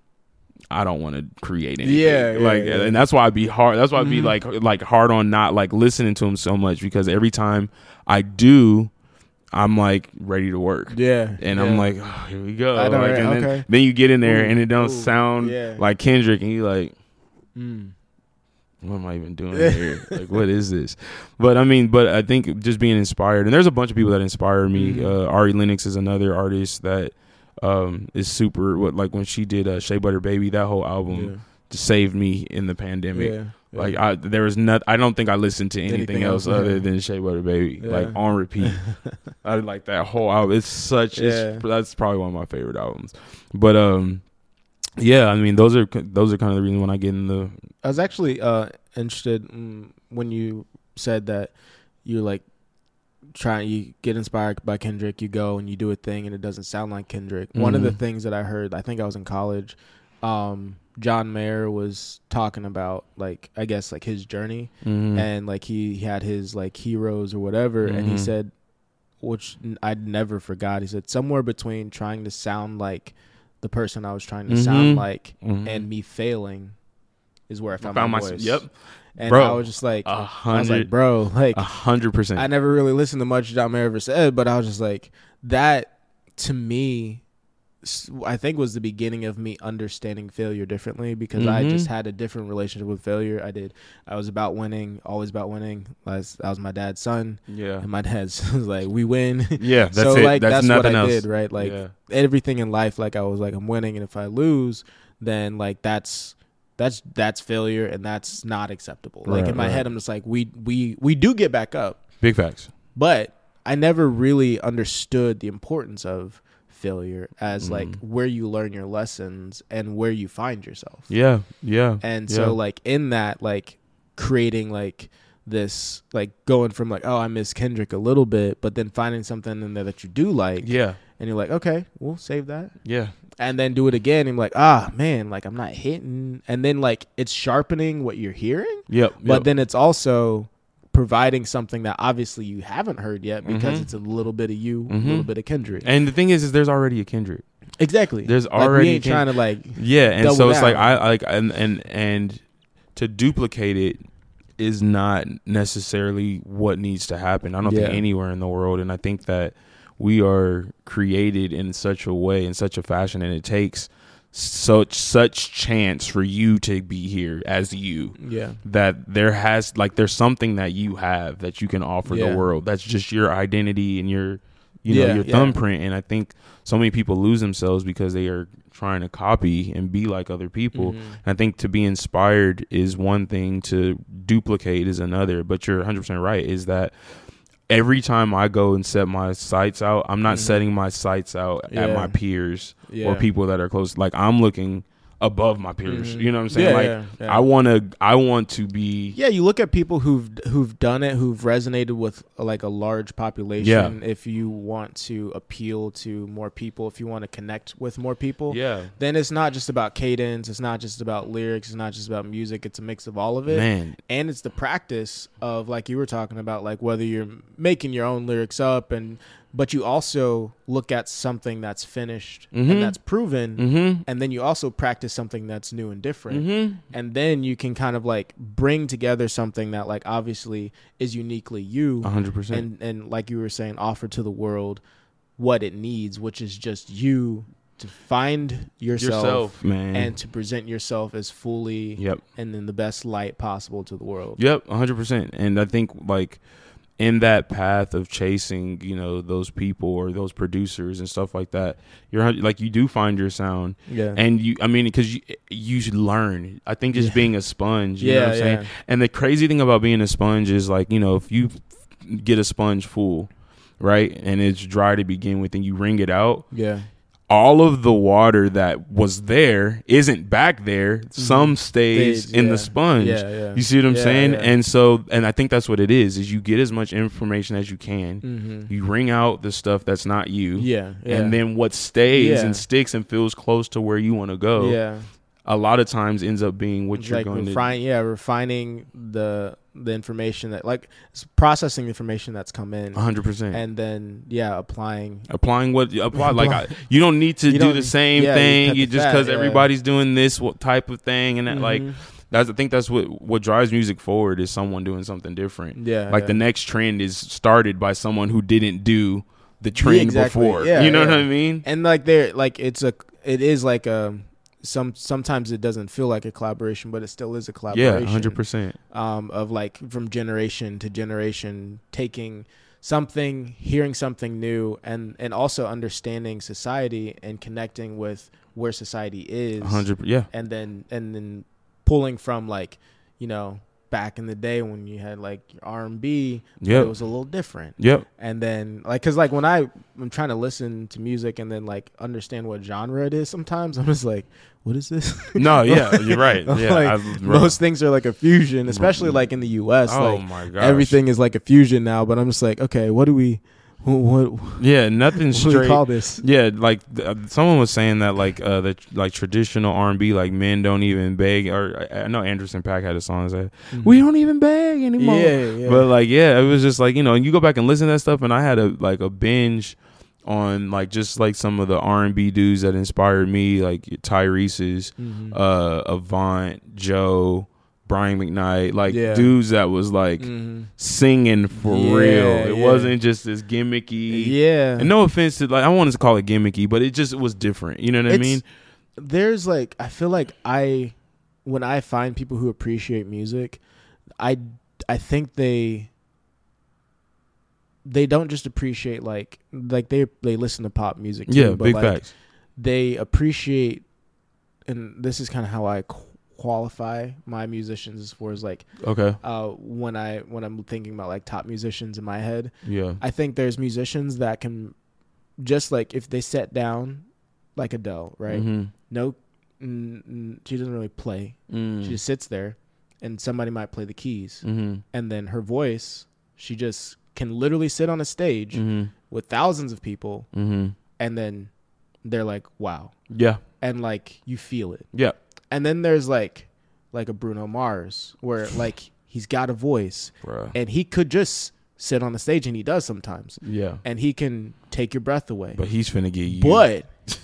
I don't want to create anything. Yeah, yeah, like, yeah. and that's why I be hard. That's why I be Mhm. like, like hard on not like listening to him so much, because every time I do, I'm like ready to work. Yeah. And yeah. I'm like, oh, here we go. I know, like, right? and then, Okay. then you get in there Ooh, and it don't ooh, sound yeah. like Kendrick, and you like, Mm. what am I even doing here? Like, what is this? But I mean, but I think just being inspired, and there's a bunch of people that inspire me. Mhm. Uh, Ari Lennox is another artist that um, is super. What like when she did uh, Shea Butter Baby, that whole album Yeah. just saved me in the pandemic. Yeah. Yeah. Like I, there was not. I don't think I listened to anything, Anything else, else, other yeah. than Shea Butter Baby, Yeah. like on repeat. I like that whole album. It's such. Yeah. It's, that's probably one of my favorite albums. But um, yeah. I mean, those are those are kind of the reasons when I get in the. I was actually uh, interested mm, when you said that you like try you get inspired by Kendrick, you go and you do a thing and it doesn't sound like Kendrick. One of the Mhm. things that I heard, I think I was in college, um, John Mayer was talking about like I guess like his journey Mhm. and like he, he had his like heroes or whatever, and he Mhm. said, which n- I'd never forgot. He said somewhere between trying to sound like the person I was trying to Mhm. sound like Mhm. and me failing is where I found, Found my my- voice. yep. And Bro, I was just like, a I was hundred, like, bro, like a hundred percent. I never really listened to much John Mayer ever said, but I was just like, that to me, s- I think was the beginning of me understanding failure differently, because I Mhm. just had a different relationship with failure. I did. I was about winning, always about winning. I was, I was my dad's son, Yeah. and my dad's was like, we win. Yeah. That's so it. like that's, that's, nothing what I else. did, right? Like Yeah. everything in life, like I was like, I'm winning, and if I lose, then like that's that's that's failure, and that's not acceptable. Like Right, in my right. head, I'm just like, we we we do get back up, Big facts. but I never really understood the importance of failure as Mm. like where you learn your lessons and where you find yourself. Yeah, yeah. And yeah. so like in that, like creating like this, like going from like, oh, I miss Kendrick a little bit, but then finding something in there that you do like. Yeah. And you're like, okay, we'll save that. Yeah. And then do it again. And you're like, ah, man, like I'm not hitting. And then like it's sharpening what you're hearing. Yep. But yep. then it's also providing something that obviously you haven't heard yet because Mhm. it's a little bit of you, Mhm. a little bit of Kendrick. And the thing is, is there's already a Kendrick. Exactly. There's Like, already we ain't Ken- trying to like Yeah, and double so it's down. like I like and and and to duplicate it is not necessarily what needs to happen. I don't Yeah. think anywhere in the world, and I think that we are created in such a way, in such a fashion, and it takes such such chance for you to be here as you. yeah. That there has like there's something that you have that you can offer Yeah. the world. That's just your identity and your you know Yeah, your yeah. thumbprint. And I think so many people lose themselves because they are trying to copy and be like other people. Mhm. And I think to be inspired is one thing, to duplicate is another. But you're one hundred percent right, is that every time I go and set my sights out, I'm not Mhm. setting my sights out at Yeah. my peers Yeah. or people that are close. Like I'm looking above my peers. Mhm. You know what I'm saying? Yeah, like yeah, yeah. I want to I want to be Yeah, you look at people who've who've done it, who've resonated with like a large population. If you want to appeal to more people, if you want to connect with more people, yeah. then it's not just about cadence. It's not just about lyrics. It's not just about music. It's a mix of all of it. Man. And it's the practice of, like you were talking about, like whether you're making your own lyrics up, and but you also look at something that's finished Mhm. and that's proven, Mm-hmm. and then you also practice something that's new and different. Mm-hmm. And then you can kind of like bring together something that like obviously is uniquely you, A hundred percent. and and like you were saying, offer to the world what it needs, which is just you to find yourself, Yourself, man. and to present yourself as fully Yep. and in the best light possible to the world. Yep. A hundred percent. And I think like in that path of chasing, you know, those people or those producers and stuff like that, you're like, you do find your sound. Yeah. And you, I mean, because you, you should learn. I think just Yeah. being a sponge, you Yeah, know what I'm saying? yeah. And the crazy thing about being a sponge is like, you know, if you get a sponge full, right, and it's dry to begin with, and you wring it out, Yeah. all of the water that was there isn't back there. Some stays Stays, in yeah. the sponge. Yeah, yeah. You see what I'm Yeah, saying? yeah. And so, and I think that's what it is, is you get as much information as you can. Mm-hmm. You wring out the stuff that's not you. Yeah, yeah. And then what stays Yeah. and sticks and feels close to where you want to go, yeah. a lot of times ends up being what It's you're like going refine, yeah, refining the the information that like s- processing the information that's come in, to one hundred percent. and then yeah, applying. Applying what apply like I, you don't need to You do don't- the same yeah, you thing. cut You, the just fat, because yeah. everybody's doing this what type of thing and that, like Mhm. that's I think that's what what drives music forward, is someone doing something different. Yeah, Like yeah. the next trend is started by someone who didn't do the trend exactly. before. Yeah, you know yeah. what I mean? And like there, like it's a, it is like a, some sometimes it doesn't feel like a collaboration, but it still is a Yeah, collaboration. one hundred percent. Um, of like from generation to generation, taking something, hearing something new, and and also understanding society and connecting with where society is. one hundred yeah. And then and then pulling from like, you know, back in the day when you had like your R and B, Yep. it was a little different. Yep. And then like, cause like when I I'm trying to listen to music and then like understand what genre it is, sometimes I'm just like, what is this? No, yeah, you're right. Yeah. Like, I- most things are like a fusion, especially like in the U S. Oh like my gosh. everything is like a fusion now. But I'm just like, okay, what do we, what, what, Yeah, nothing's what do we straight. call this? Yeah, like uh, someone was saying that like uh the like traditional R and B, like men don't even beg, or I, I know Anderson .Paak had a song that said we don't even beg anymore. Mm-hmm. Yeah, yeah. But like yeah, it was just like, you know, and you go back and listen to that stuff, and I had a like a binge on like just like some of the R and B dudes that inspired me, like Tyrese's, Mhm. uh Avant, Joe, Brian McKnight, like Yeah. dudes that was like Mhm. singing for Yeah, real. It yeah. wasn't just this gimmicky. Yeah. And no offense to like, I wanted to call it gimmicky, but it just was different. You know what I It's- mean? There's like, I feel like I, when I find people who appreciate music, I, I think they, they don't just appreciate like, like they, they listen to pop music too, Yeah, but big like, facts. they appreciate, and this is kind of how I qu- qualify my musicians as far as like, Okay. uh, when I, when I'm thinking about like top musicians in my head, Yeah. I think there's musicians that can just like if they sat down like Adele, right? Mm-hmm. No, mm, mm, she doesn't really play. Mm. She just sits there, and somebody might play the keys, Mm-hmm. and then her voice, she just can literally sit on a stage Mm-hmm. with thousands of people, Mm-hmm. and then they're like, wow, Yeah. and like you feel it. Yeah. And then there's like like a Bruno Mars where like he's got a voice, Bruh. and he could just sit on the stage, and he does sometimes, Yeah. and he can take your breath away. But he's finna get you. But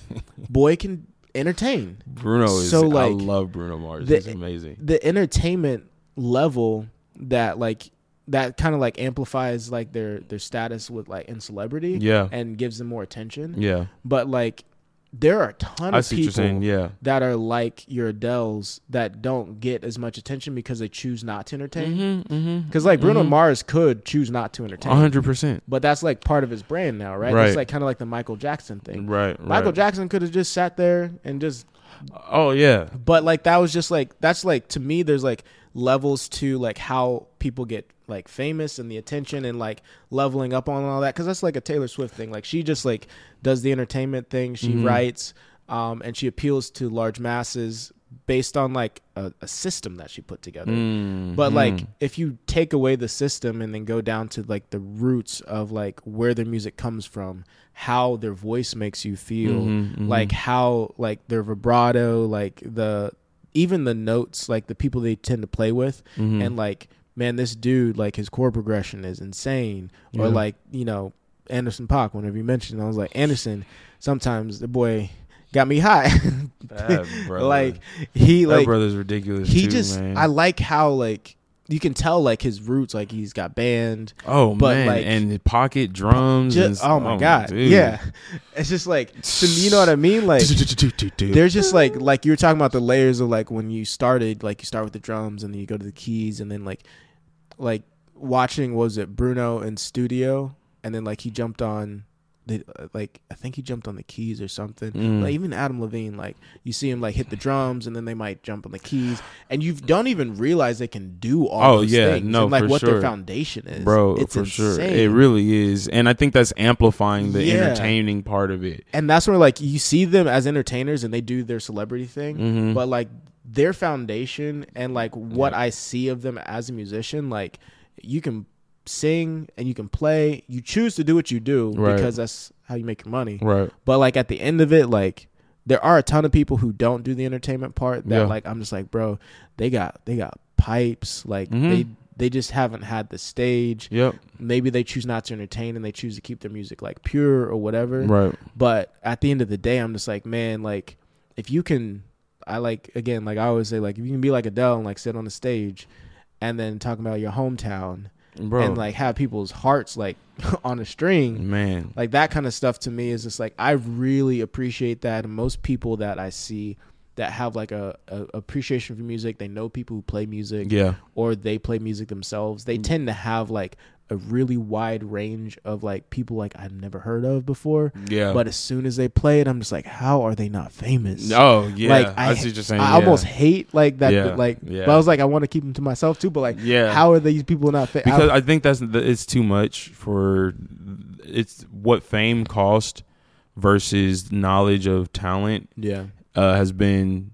boy can entertain. Bruno is. So, I like, love Bruno Mars. the- He's amazing. The entertainment level that like that kind of like amplifies like their their status with like in celebrity, Yeah. and gives them more attention. Yeah. But like there are a ton I of see what you're people saying. Yeah. that are like your Adeles that don't get as much attention because they choose not to entertain. Mm-hmm. Mm-hmm. Because like Bruno Mars could choose not to entertain, A hundred percent. but that's like part of his brand now, right? Right. It's like kind of like the Michael Jackson thing. Right. Michael right. Jackson could have just sat there and just, Oh yeah. but like that was just like that's like to me. There's like levels to like how people get like famous and the attention and like leveling up on all that. Because that's like a Taylor Swift thing. Like she just like does the entertainment thing. She Mhm. writes, um, and she appeals to large masses based on like a, a system that she put together. Mm-hmm. But like if you take away the system and then go down to like the roots of like where their music comes from, how their voice makes you feel, Mhm, mhm. like how like their vibrato, like the even the notes, like the people they tend to play with, Mhm. and like man, this dude like his chord progression is insane, or Yeah. like you know Anderson .Paak. Whenever you mentioned, I was like Anderson. Sometimes the boy got me high. That brother. like he that like brother's ridiculous. he too, just man. I like how like you can tell like his roots, like he's got band. Oh but, man, like, and the pocket drums. Just, and, oh my god, dude. yeah. It's just like to me, you know what I mean? Like there's just like like you were talking about the layers of like when you started, like you start with the drums and then you go to the keys and then like like watching what was it Bruno in studio, and then like he jumped on the like I think he jumped on the keys or something. Mm. Like even Adam Levine, like you see him like hit the drums and then they might jump on the keys, and you don't even realize they can do all Oh, those yeah, things. no, and like for what their sure. foundation is, Bro, it's for insane. sure. It really is. And I think that's amplifying the Yeah. entertaining part of it. And that's where like you see them as entertainers and they do their celebrity thing, Mhm. but like their foundation and like what Yeah. I see of them as a musician, like you can sing and you can play, you choose to do what you do Right. because that's how you make your money. Right. But like at the end of it, like there are a ton of people who don't do the entertainment part that Yeah. like I'm just like, bro, they got they got pipes, like Mhm. they they just haven't had the stage. Yep. Maybe they choose not to entertain and they choose to keep their music like pure or whatever. Right. But at the end of the day, I'm just like, man, like if you can, I like, again, like I always say, like if you can be like Adele and like sit on the stage and then talk about your hometown Bro. and like have people's hearts like on a string, man. like that kind of stuff to me is just like, I really appreciate that. And most people that I see that have like a, a appreciation for music, they know people who play music, Yeah. or they play music themselves. They tend to have like a really wide range of like people like I've never heard of before. Yeah. But as soon as they play it, I'm just like, how are they not famous? Oh yeah. Like I, I, see what you're saying. I yeah. almost hate like that. Yeah, Like, yeah. but I was like, I want to keep them to myself too. But like, Yeah. how are these people not famous? because I think that's the, it's too much for it's what fame cost versus knowledge of talent yeah, uh, has been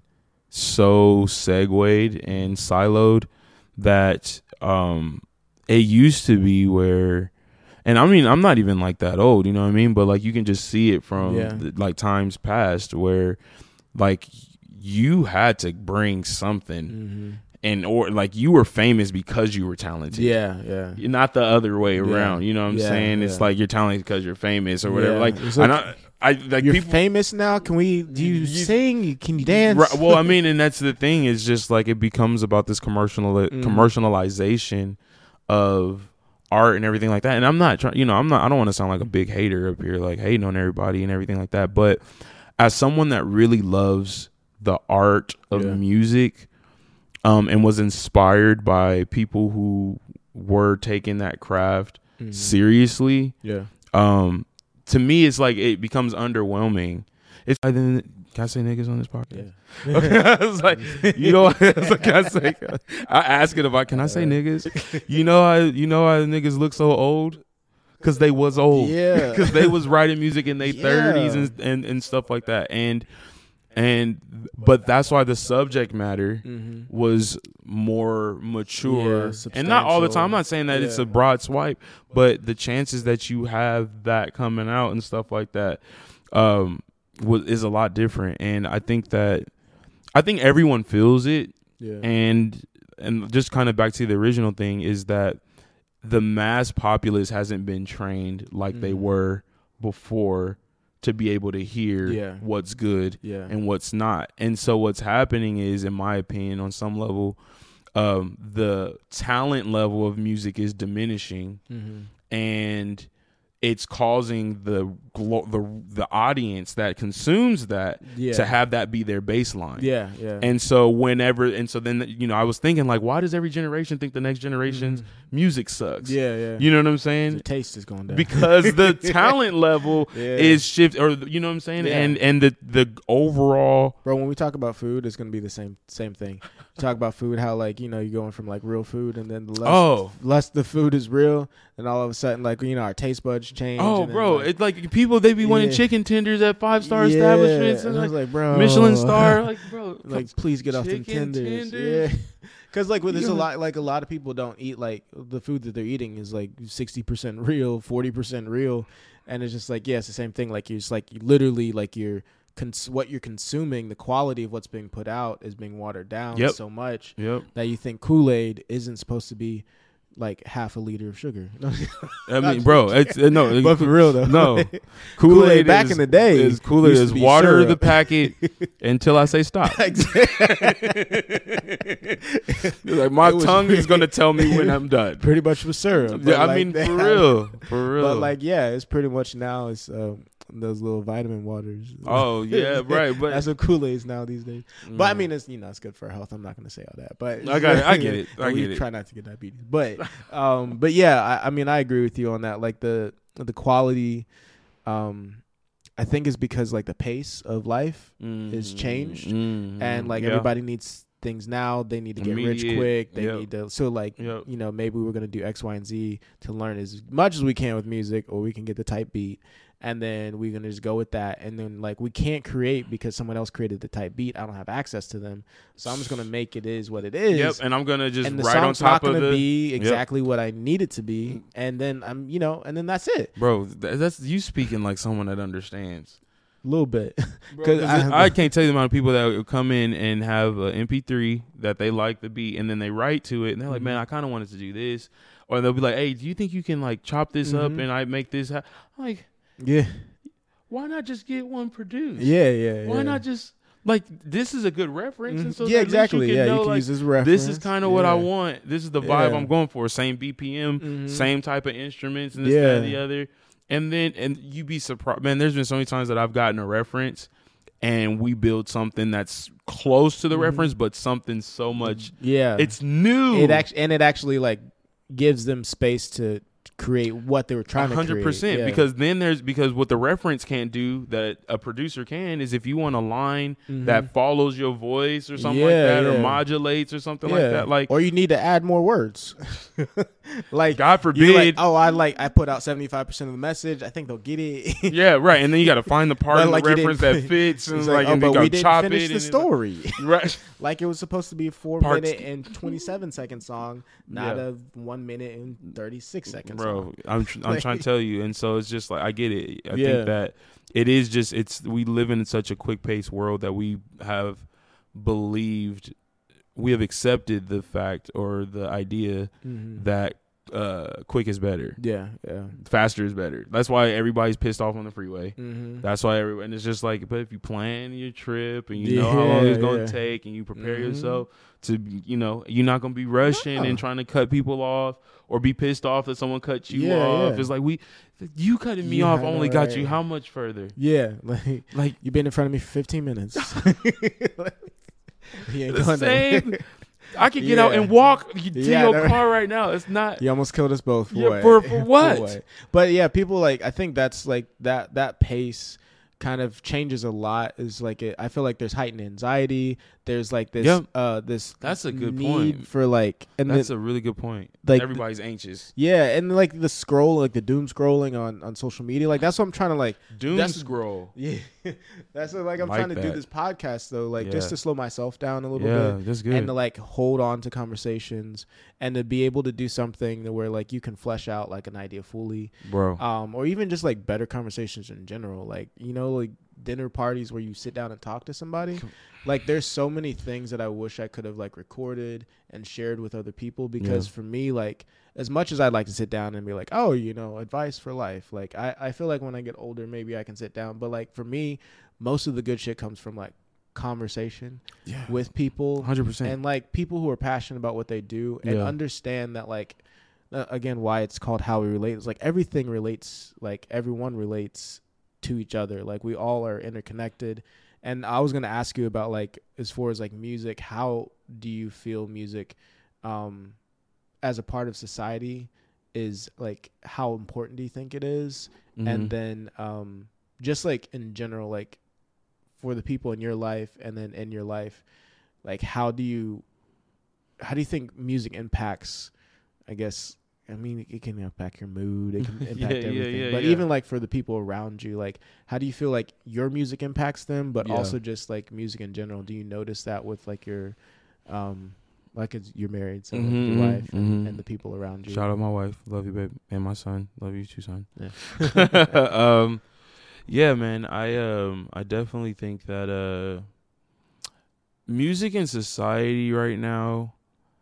so segued and siloed that um, it used to be where, and I mean, I'm not even like that old, you know what I mean? But like, you can just see it from Yeah. the, like times past where like you had to bring something mm-hmm. and or like you were famous because you were talented. yeah, yeah. Not the other way Yeah. around. You know what I'm Yeah, saying? It's yeah. like you're talented because you're famous or whatever. Yeah. Like, It's I, like, know, I like You're people. famous now. Can we? Do you, You- sing? You, can you dance? Right, well, I mean, and that's the thing. Is just like it becomes about this commercial Mm. commercialization of art and everything like that. And I'm not trying. You know, I'm not. I don't want to sound like a big hater up here, like hating on everybody and everything like that. But as someone that really loves the art of Yeah. music, um, and was inspired by people who were taking that craft Mhm. seriously, Yeah. um, to me, it's like it becomes underwhelming. It's I didn't. Can I say niggas on this podcast? Yeah. Okay. I was like, you know, it's like, can I say? I ask it about. Can I say niggas? You know, I you know how niggas look so old because they was old. Yeah. Because they was writing music in their Yeah. thirties and, and and stuff like that. And and but that's why the subject matter Mm-hmm. was more mature, Yeah, and not all the time. I'm substantial. not saying that it's Yeah. a broad swipe, but the chances that you have that coming out and stuff like that um was is a lot different. And I think that I think everyone feels it. Yeah. And and just kind of back to the original thing is that the mass populace hasn't been trained like they Mhm. were before to be able to hear Yeah. what's good Yeah. and what's not. And so what's happening is, in my opinion, on some level, um, the talent level of music is diminishing, Mm-hmm. and it's causing the glo- the the audience that consumes that Yeah. to have that be their baseline. Yeah. Yeah. And so whenever, and so then, you know, I was thinking like, why does every generation think the next generation's music sucks? yeah. Yeah. You know what I'm The saying? taste is going down. Because the talent level Yeah. is shift, or you know what I'm saying? Yeah. And and the the overall, Bro, when we talk about food, it's gonna be the same same thing. You talk about food, how like, you know, you're going from like real food, and then the less oh, less the food is real, and all of a sudden, like, you know, our taste buds change. oh, and then, bro, like, it's like people, they be wanting Yeah. chicken tenders at five star yeah. establishments, and And I was like, like, bro, Michelin star, like, bro, like, please get off them chicken tenders. tenders. Yeah. Because like with there's a Yeah. lot like a lot of people don't eat like the food that they're eating is like sixty percent real, forty percent real, and it's just like, yeah, it's the same thing. Like you're just like you literally like you're cons- what you're consuming, the quality of what's being put out is being watered down Yep. so much Yep. that you think Kool-Aid isn't supposed to be like half a liter of sugar. I mean, bro, it's uh, no, But for real though, no. Kool-Aid Kool-Aid back is, in the day is Kool-Aid used to is be water syrup. the packet until I say stop. Like my It was- tongue is gonna tell me when I'm done. pretty much with syrup. Yeah, but, I like, mean, they for have- real, for real. But like, yeah, it's pretty much now it's um, those little vitamin waters. Oh yeah, right. But that's what Kool-Aid's now these days. But I Mm. mean, it's you know it's good for our health. I'm not gonna say all that, but I got it. I get it. I we get it. Try not to get diabetes, but um, but yeah, I, I mean, I agree with you on that. Like the the quality, um, I think is because like the pace of life is changed, Mm, and like yeah. everybody needs things now. They need to get rich Immediate. quick. They Yep. need to so like Yep. you know maybe we're gonna do X, Y, and Z to learn as much as we can with music, or we can get the type beat. And then we're gonna just go with that, and then like we can't create because someone else created the type beat. I don't have access to them, so I'm just gonna make it is what it is. Yep, and I'm gonna just and the right on song's top not of gonna the be exactly what I need it to be, and then I'm you know, and then that's it. bro. th- That's you speaking like someone that understands. A little bit, Bro, 'Cause 'cause I- I, can't tell you the amount of people that would come in and have an M P three that they like the beat, and then they write to it, and they're like, Mhm. "Man, I kind of wanted to do this," or they'll be like, "Hey, do you think you can like chop this up Mhm. and I make this?" Ha-? I'm like, yeah, why not just get one produced? yeah, yeah. Why yeah. not just like this is a good reference, and so Mhm. that yeah, at least exactly. You can yeah, know, you can like, use this reference. this is kind of what I Yeah. want. This is the vibe Yeah. I'm going for. Same B P M, Mhm. same type of instruments, and this, that, and the Yeah. other. And then, and you be surprised, man. There's been so many times that I've gotten a reference, and we build something that's close to the Mhm. reference, but something so much. Yeah, It's new. it actually and it actually like gives them space to create what they were trying to create. hundred percent. Yeah. Because then there's because what the reference can't do that a producer can is if you want a line Mhm. that follows your voice or something like Yeah, that or yeah. modulates or something yeah. like that. Like, or you need to add more words. Like God you're forbid. like, oh, I like I put out seventy-five percent of the message. I think they'll get it. Yeah, right. And then you got to find the part But, of like, the you reference didn't- that fits, and It's like, like, oh, and then but go we didn't chop finish it. the and story. It's like- right. Like it was supposed to be a four Parts- minute and twenty-seven second song, not Yeah. a one minute and thirty-six second Bro, song. I'm tr- I'm Like- trying to tell you, and so it's just like I get it. I Yeah. think that it is just it's we live in such a quick paced world that we have believed, we have accepted the fact or the idea Mhm. that uh, quick is better, Yeah, yeah. faster is better. That's why everybody's pissed off on the freeway. Mm-hmm. That's why everyone. And it's just like, but if you plan your trip and you know how long it's Yeah, going yeah. to take, and you prepare Mhm. yourself to, you know, you're not going to be rushing No. and trying to cut people off or be pissed off that someone cut you Yeah, off. yeah. It's like we, you cutting me You off had only no got right. you how much further? Yeah, like Like you've been in front of me for fifteen minutes. You ain't the going same. nowhere. I could get out Yeah. and walk to Yeah, your no. car right now. It's not. You almost killed us both. For Yeah, what? for- for what? But yeah, people like I think that's like that that pace kind of changes a lot is like it, I feel like there's heightened anxiety. There's like this Yep. uh this That's a good need point. for like and That's the, a really good point. like Everybody's anxious. yeah, and like the scroll, like the doom scrolling on, on social media, like that's what I'm trying to like. Doom that's, scroll. Yeah, that's what, like I'm Like trying to do that. this podcast though, like Yeah. just to slow myself down a little Yeah, bit that's good. and to like hold on to conversations and to be able to do something to where like you can flesh out like an idea fully, Bro. um, or even just like better conversations in general, like you know like dinner parties where you sit down and talk to somebody. Like there's so many things that I wish I could have like recorded and shared with other people because Yeah. for me, like as much as I'd like to sit down and be like, oh, you know, advice for life. Like I, I feel like when I get older, maybe I can sit down. But like for me, most of the good shit comes from like conversation Yeah. with people one hundred percent. and like people who are passionate about what they do and Yeah. understand that like, uh, again, why it's called How We Relate. It's like everything relates, like everyone relates to each other. Like we all are interconnected. And I was going to ask you about like, as far as like music, how do you feel music, um, as a part of society is like, how important do you think it is? Mhm. And then, um, just like in general, like for the people in your life and then in your life, like, how do you, how do you think music impacts, I guess, I mean, it can impact your mood. It can impact Yeah, yeah, everything. yeah, but yeah. even like for the people around you, like, how do you feel like your music impacts them, but Yeah. also just like music in general? Do you notice that with like your, um, like it's, you're married, so like, Mhm, your wife and, mhm. and the people around you? Shout out my wife. Love you, babe. And my son. Love you too, son. Yeah. um, yeah, man. I um, I definitely think that uh, music in society right now,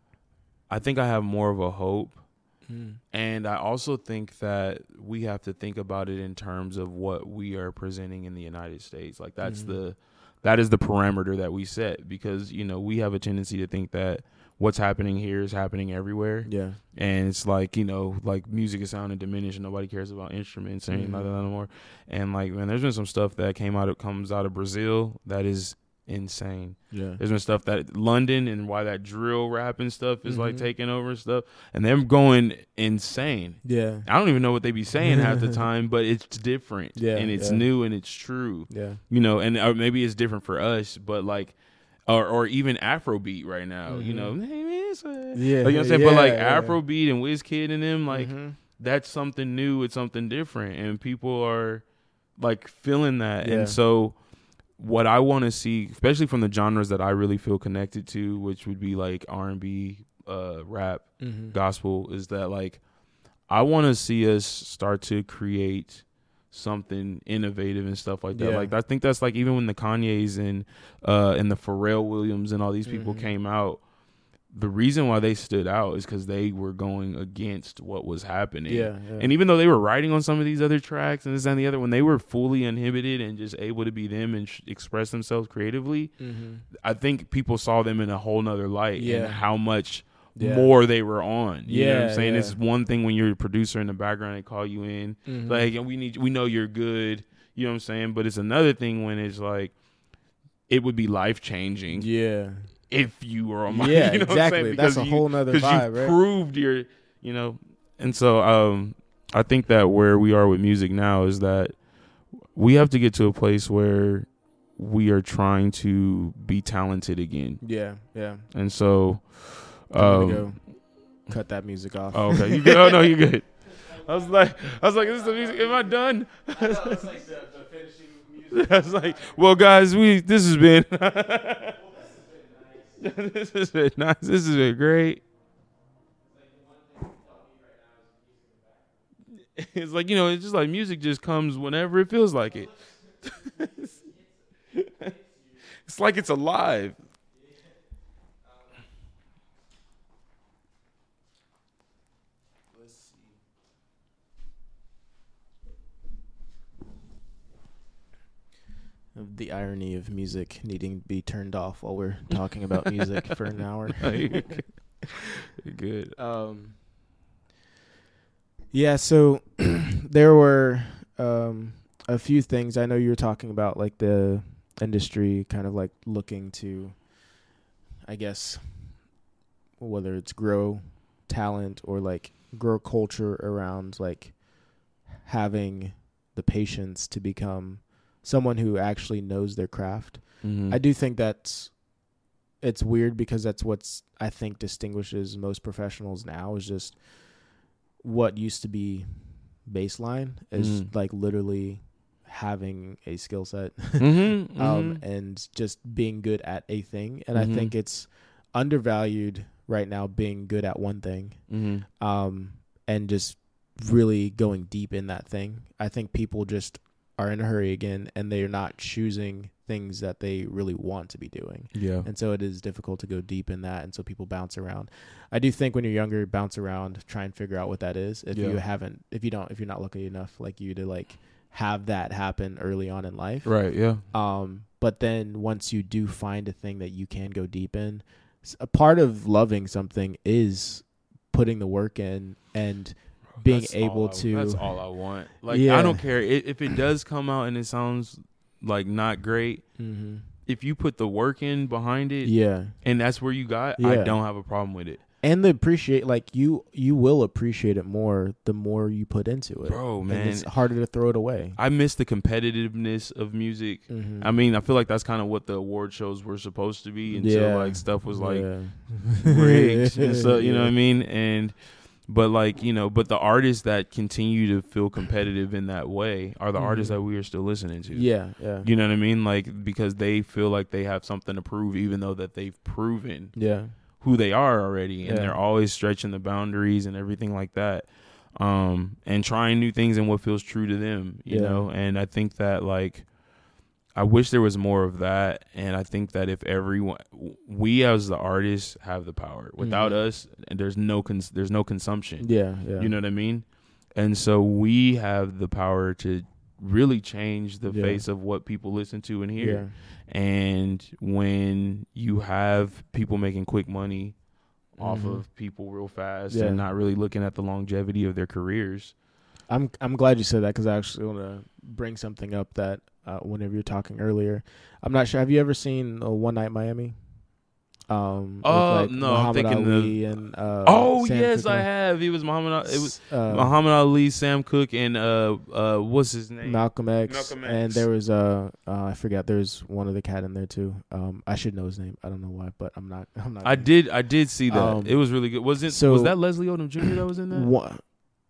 I think I have more of a hope. Mm. And I also think that we have to think about it in terms of what we are presenting in the United States. Like that's Mhm. the, that is the parameter that we set because, you know, we have a tendency to think that what's happening here is happening everywhere. Yeah. And it's like, you know, like music is sounding diminished and nobody cares about instruments or anything like that Mhm. anymore. And like, man, there's been some stuff that came out, it comes out of Brazil that is insane. Yeah. There's been stuff that London and why that drill rap and stuff is like Mhm. taking over and stuff, and them going insane. Yeah. I don't even know what they be saying half the time, but it's different. Yeah, and it's yeah. new and it's true. Yeah. You know, and or maybe it's different for us, but like, or or even Afrobeat right now. You know, hey, man, it's a- Yeah. like, you know what I'm saying. yeah, but like yeah. Afrobeat and Wizkid and them, like Mhm. that's something new. It's something different, and people are like feeling that, Yeah. and so. What I want to see, especially from the genres that I really feel connected to, which would be like R and B, uh, rap, Mhm. gospel, is that like I want to see us start to create something innovative and stuff like that. Yeah. Like I think that's like even when the Kanye's and uh, and the Pharrell Williams and all these people Mhm. came out, the reason why they stood out is because they were going against what was happening. Yeah, yeah. And even though they were writing on some of these other tracks and this and the other, when they were fully uninhibited and just able to be them and sh- express themselves creatively, Mhm. I think people saw them in a whole nother light Yeah. and how much Yeah. more they were on. You know what Yeah, I'm saying? yeah. It's one thing when you're a producer in the background, they call you in, Mhm. like, and we need, we know you're good. You know what I'm saying? But it's another thing when it's like, it would be life changing Yeah. if you were on my, Yeah, you know what I'm exactly. saying? That's Because a you- whole nother because vibe, you've right? proved your, you know, and so um, I think that where we are with music now is that we have to get to a place where we are trying to be talented again, Yeah, yeah. and so, I'm gonna um, go cut that music off. oh, okay, you good? Oh no, you good. I was like, I was like, this is the music. Am I done? That was like the, the finishing music. I was like, well, guys, we this has been this has been nice. This has been great. It's like, you know, it's just like music just comes whenever it feels like it. It's like it's alive. The irony of music needing to be turned off while we're talking about music for an hour. You're good. Um, yeah, so there were um, a few things. I know you were talking about like the industry kind of like looking to, I guess, whether it's grow talent or like grow culture around like having the patience to become someone who actually knows their craft. Mm-hmm. I do think that's it's weird because that's what's I think distinguishes most professionals now is just what used to be baseline is Mm. like literally having a skill set mm-hmm, um mm-hmm. and just being good at a thing. And Mm-hmm. I think it's undervalued right now being good at one thing Mm-hmm. um and just really going deep in that thing. I think people just are in a hurry again and they're not choosing things that they really want to be doing. Yeah. And so it is difficult to go deep in that. And so people bounce around. I do think when you're younger, bounce around, try and figure out what that is. If Yeah. you haven't, if you don't, if you're not lucky enough like you to like have that happen early on in life. Right. Yeah. Um, but then once you do find a thing that you can go deep in, a part of loving something is putting the work in and being That's able all I- to. That's all I want. Like Yeah. I don't care if, if it does come out and it sounds like not great. Mm-hmm. If you put the work in behind it, Yeah. and that's where you got, I Yeah. don't have a problem with it, And the appreciate, like you, you will appreciate it more the more you put into it. bro. And Man, it's harder to throw it away. I miss the competitiveness of music. Mm-hmm. I mean, I feel like that's kind of what the award shows were supposed to be until Yeah. like stuff was like Yeah. rigged and so you know Yeah. what I mean. And but like you know, but the artists that continue to feel competitive in that way are the Mhm. artists that we are still listening to. Yeah, yeah, You know what I mean? Like because they feel like they have something to prove, even though that they've proven yeah, who they are already, and Yeah. they're always stretching the boundaries and everything like that, um, and trying new things and what feels true to them. You Yeah. know, and I think that like. I wish there was more of that, and I think that if everyone, we as the artists have the power. Without Mhm. us, and there's no cons- there's no consumption. yeah, yeah. You know what I mean? And so we have the power to really change the Yeah. face of what people listen to and yeah, hear. And when you have people making quick money off Mhm. of people real fast Yeah. and not really looking at the longevity of their careers. I'm I'm glad you said that because I actually want to bring something up that uh, whenever you're talking earlier, I'm not sure. Have you ever seen uh, One Night in Miami? Um, with, Oh, like, no, I'm Muhammad thinking Ali and uh, oh Sam yes, Cooke I and- have. It was Muhammad. Al- It was uh, Muhammad Ali, Sam Cooke, and uh, uh, what's his name? Malcolm X, Malcolm and X. there was uh, uh I forgot there's one other cat in there too. Um, I should know his name. I don't know why, but I'm not. I'm not. I gonna- did. I did see that. Um, it was really good. Was it? so- was that Leslie Odom Junior that was in that? One,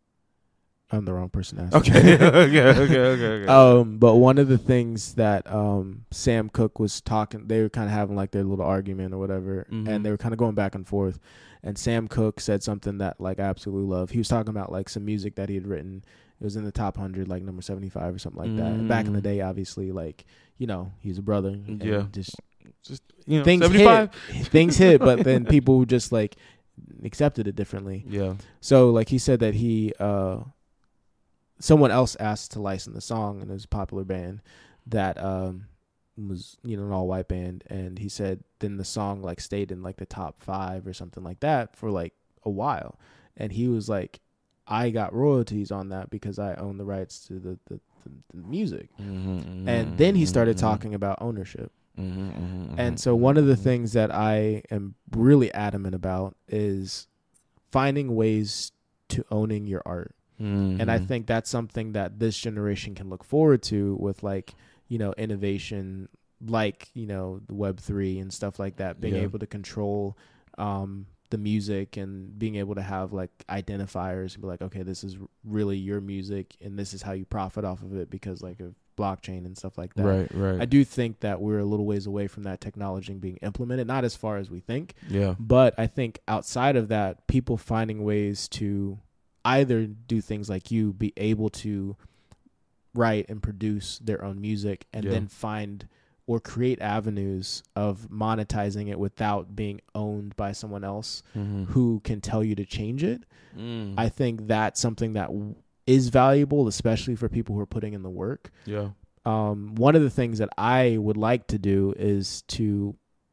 I'm the wrong person to ask. Okay. okay. Okay. Okay. Okay. Um, but one of the things that um Sam Cooke was talking, they were kind of having like their little argument or whatever, Mhm. and they were kind of going back and forth. And Sam Cooke said something that like I absolutely love. He was talking about like some music that he had written. It was in the top hundred, like number seventy five or something like that. And back in the Mm. day, obviously, like you know, he's a brother. and Yeah. just Just you know, things seventy-five. hit, things hit, but then people just like accepted it differently. Yeah. So like he said that he uh someone else asked to license the song, and it was a popular band that um was, you know, an all white band, and he said then the song like stayed in like the top five or something like that for like a while. And he was like, I got royalties on that because I own the rights to the the, the, the music. Mm-hmm, And then he started talking about ownership. Mm-hmm, And so one of the things that I am really adamant about is finding ways to owning your art. mm-hmm. And I think that's something that this generation can look forward to with like, you know, innovation, like, you know, the Web three and stuff like that, being Yeah. able to control um, the music and being able to have like identifiers and be like, okay, this is really your music and this is how you profit off of it because like of blockchain and stuff like that. right. Right. I do think that we're a little ways away from that technology being implemented, not as far as we think, yeah. but I think outside of that, people finding ways to either do things like you, be able to write and produce their own music and Yeah. then find or create avenues of monetizing it without being owned by someone else Mm-hmm. who can tell you to change it. Mm. I think that's something that w- is valuable, especially for people who are putting in the work. yeah. Um, one of the things that I would like to do is to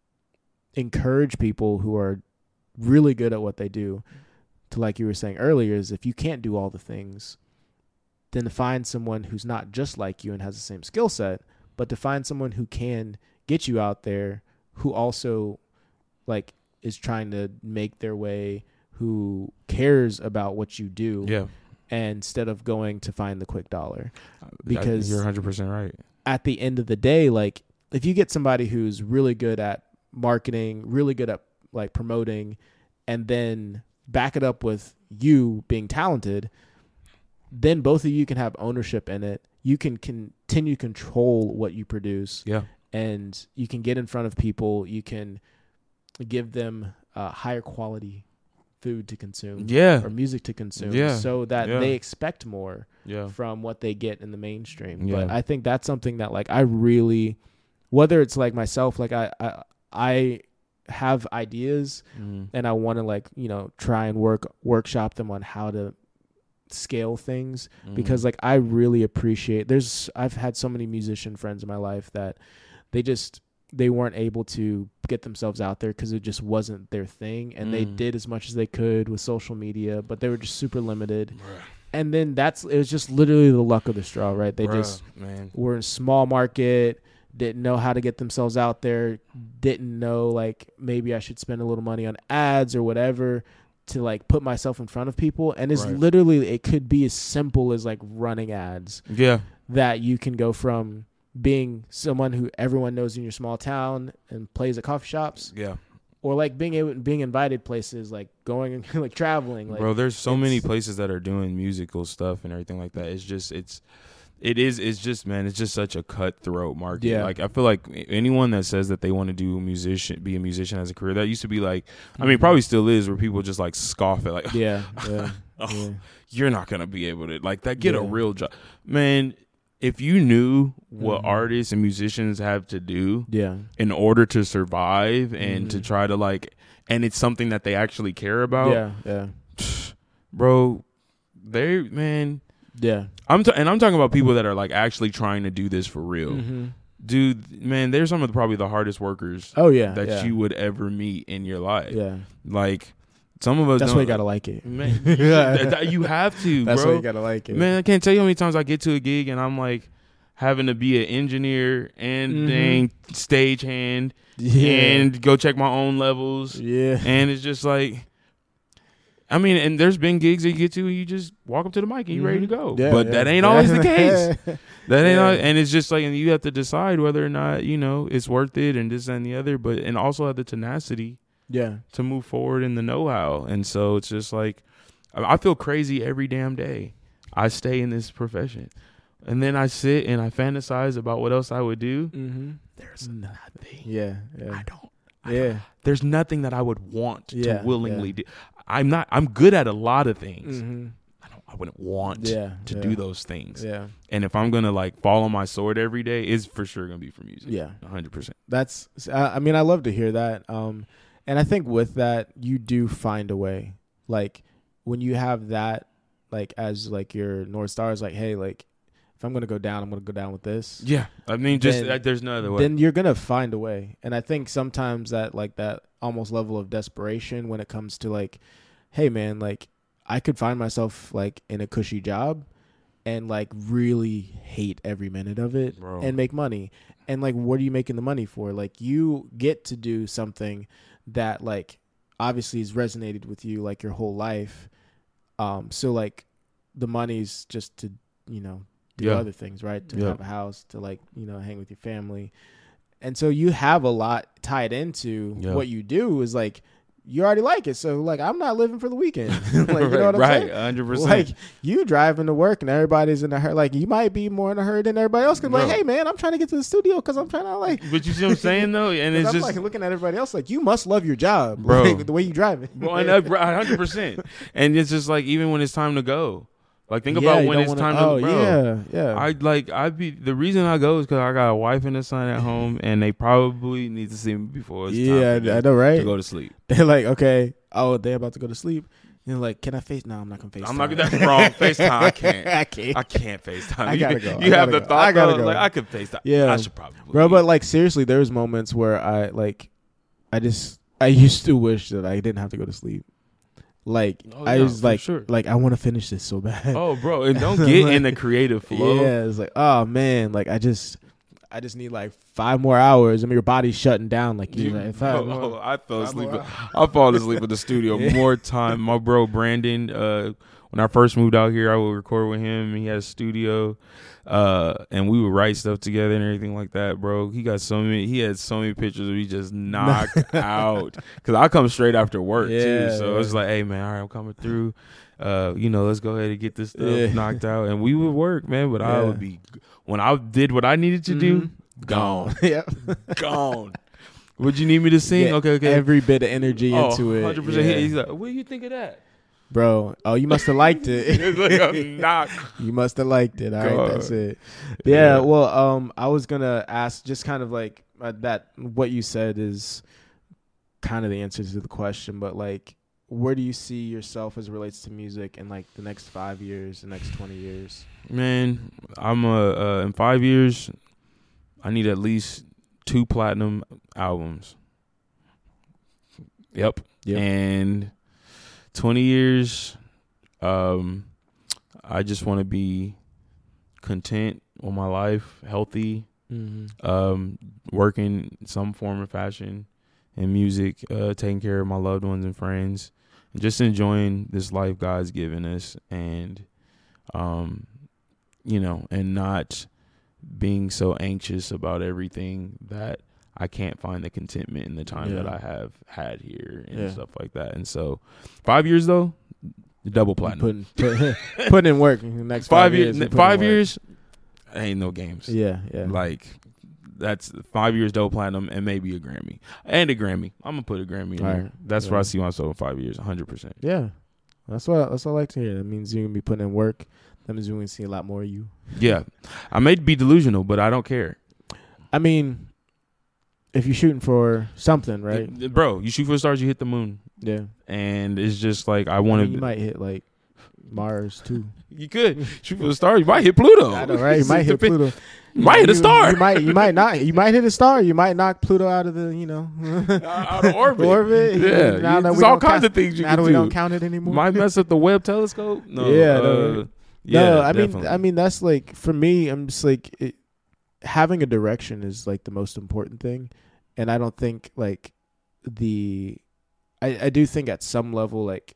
encourage people who are really good at what they do to, like you were saying earlier, is if you can't do all the things, then to find someone who's not just like you and has the same skill set, but to find someone who can get you out there, who also like is trying to make their way, who cares about what you do, Yeah. and instead of going to find the quick dollar. I- Because- you're one hundred percent right. at the end of the day, like if you get somebody who's really good at marketing, really good at like promoting, and then back it up with you being talented, then both of you can have ownership in it. You can continue to control what you produce. Yeah. And you can get in front of people. You can give them uh, higher quality food to consume. Yeah. Or music to consume. Yeah. So that Yeah. they expect more Yeah. from what they get in the mainstream. Yeah. But I think that's something that like I really, whether it's like myself, like I I, I have ideas Mm. and I want to like, you know, try and work workshop them on how to scale things Mm. because like I really appreciate there's I've had so many musician friends in my life that they just they weren't able to get themselves out there because it just wasn't their thing, and mm. they did as much as they could with social media, but they were just super limited. Bruh. And then that's it was just literally the luck of the straw, right? They Bruh, just man. were in small market, didn't know how to get themselves out there, didn't know like maybe I should spend a little money on ads or whatever to like put myself in front of people. And it's right. literally it could be as simple as like running ads. Yeah. That you can go from being someone who everyone knows in your small town and plays at coffee shops. Yeah. Or like being able, being invited places, like going like traveling. Like, bro, there's so many places that are doing musical stuff and everything like that. It's just it's it is it's just man, it's just such a cutthroat market. Yeah. Like I feel like anyone that says that they want to do a musician be a musician as a career, that used to be like mm-hmm. I mean probably still is, where people just like scoff at like yeah, yeah, oh, yeah. You're not gonna be able to like that get yeah. a real job. Man, if you knew what mm-hmm. artists and musicians have to do yeah. in order to survive and mm-hmm. to try to like, and it's something that they actually care about. Yeah, yeah. Bro, they, man. Yeah. I'm t- And I'm talking about people that are like actually trying to do this for real. Mm-hmm. Dude, man, they're some of the, probably the hardest workers oh, yeah, that yeah. you would ever meet in your life. Yeah. Like, some of us That's don't, why you gotta like it. Man, you, should, you have to, That's bro. why you gotta like it. Man, I can't tell you how many times I get to a gig and I'm like having to be an engineer and mm-hmm. dang stage hand yeah. and go check my own levels. Yeah. And it's just like, I mean, and there's been gigs that you get to and you just walk up to the mic and you're mm-hmm. ready to go. Yeah, but yeah. that ain't always the case. That ain't yeah. all, and it's just like, and you have to decide whether or not, you know, it's worth it and this and the other, but and also have the tenacity. Yeah. To move forward in the know-how. And so it's just like, I feel crazy every damn day I stay in this profession. And then I sit and I fantasize about what else I would do. Mm-hmm. There's nothing. Yeah, yeah. I don't. I yeah. don't, there's nothing that I would want yeah, to willingly yeah. do. I'm not, I'm good at a lot of things. Mm-hmm. I don't, I wouldn't want yeah, to yeah. do those things. Yeah. And if I'm going to like fall on my sword every day, it's for sure going to be for music. Yeah. one hundred percent. That's, I mean, I love to hear that. Um, And I think with that, you do find a way. Like when you have that, like as like your North Star is like, hey, like if I'm gonna go down, I'm gonna go down with this. Yeah, I mean, just then, uh, there's no other way. Then you're gonna find a way. And I think sometimes that like that almost level of desperation when it comes to like, hey man, like I could find myself like in a cushy job and like really hate every minute of it Bro. and make money. And like, what are you making the money for? Like you get to do something that like obviously has resonated with you like your whole life. Um, so like the money's just to, you know, do yeah. other things, right? To yeah. have a house, to like, you know, hang with your family. And so you have a lot tied into yeah. what you do is like, you already like it. So like, I'm not living for the weekend. Like, you know what I'm right, saying? one hundred percent. Like you driving to work and everybody's in a hurry. Like you might be more in a hurry than everybody else. Cause like, hey man, I'm trying to get to the studio cause I'm trying to like. But you see what I'm saying though? And it's I'm just like looking at everybody else like you must love your job, bro. Like, the way you drive it. Bro, one hundred percent. And it's just like, even when it's time to go. Like think yeah, about when it's wanna, time oh, to bro. Yeah, yeah. I like I be the reason I go is because I got a wife and a son at home, and they probably need to see me before it's yeah, time I know, right? To go to sleep. They're like, okay, oh, they're about to go to sleep. You're like, can I face? No, I'm not gonna FaceTime. I'm not gonna. That's wrong. FaceTime. I can't. I can't. I can't FaceTime. I gotta you, go. You I have gotta the go. thought. I gotta though, go. Like I could FaceTime. Yeah, I should probably. Bro, but like seriously, there was moments where I like, I just I used to wish that I didn't have to go to sleep. Like oh, I yeah, was like, sure. like I want to finish this so bad. Oh, bro, and don't get like, in the creative flow. Yeah, it's like, oh man, like I just, I just need like five more hours. I mean, your body's shutting down. Like, you like, five oh, more, I fell five asleep. more I fall asleep in the studio Yeah. more time. My bro Brandon, uh, when I first moved out here, I would record with him. He had a studio, uh, and we would write stuff together and everything like that, bro. He got so many. He had so many pictures of me just knocked out. Cause I come straight after work Yeah, too, so yeah. it's like, hey man, all right, I'm coming through. Uh, you know, let's go ahead and get this stuff Yeah. knocked out, and we would work, man. But I Yeah. would be when I did what I needed to do, Mhm. gone, Yep. gone. Would you need me to sing? Yeah, okay, okay. Every bit of energy Oh, into it. one hundred percent. Yeah. He's like, what do you think of that? Bro, oh, you must have liked It's it. like I'm not. You must have liked it. All right, God. that's it. Yeah. Yeah, well, um, I was gonna ask, just kind of like uh, that. What you said is kind of the answer to the question, but like, where do you see yourself as it relates to music in like the next five years, the next twenty years? Man, I'm a uh, in five years, I need at least two platinum albums. Yep. Yep. And twenty years, um, I just want to be content with my life, healthy, Mm-hmm. um, working in some form of fashion and music, uh, taking care of my loved ones and friends, and just enjoying this life God's given us, and, um, you know, and not being so anxious about everything that I can't find the contentment in the time Yeah. that I have had here and Yeah. stuff like that. And so five years though, double platinum. Putting put, putting in work in the next Five, five, years, years. you're putting five in work. years, ain't no games. Yeah, yeah. Like that's five years double platinum and maybe a Grammy and a Grammy. I'm gonna put a Grammy in All there. right. That's where I Yeah. see myself in five years, one hundred percent. Yeah, that's what that's what I like to hear. That means you're gonna be putting in work. That means you're gonna see a lot more of you. Yeah, I may be delusional, but I don't care. I mean, if you're shooting for something, right? Uh, Bro, you shoot for the stars, you hit the moon, Yeah. and it's just like I I want mean, you to. might hit like Mars too. You could shoot for the stars. You might hit Pluto. I know, right? You might hit Pluto. You might hit a You- star. You might. You might not. You might hit a star. You might knock Pluto out of the. You know. Out of orbit. Orbit. Yeah, Now that there's we all don't kinds count- of things you now can that we do. don't count it anymore. Might mess up the Webb telescope. No, Yeah, uh, no, yeah. no, I mean, definitely. I mean, that's like for me. I'm just like it, having a direction is like the most important thing, and I don't think like the. I I do think at some level like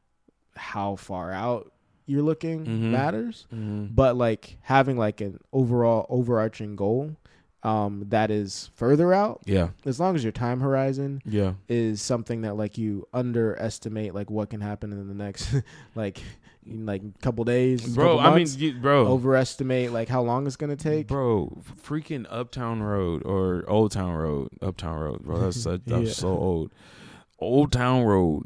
how far out you're looking Mhm. matters, Mhm. but like having like an overall overarching goal, um, that is further out. Yeah, As long as your time horizon yeah. is something that like you underestimate like what can happen in the next like in, like couple days, Bro, couple I mean, months, you, bro, overestimate like how long it's gonna take. bro, freaking Uptown Road or Old Town Road, Uptown Road, bro. That's such, that's Yeah. so old. Old Town Road.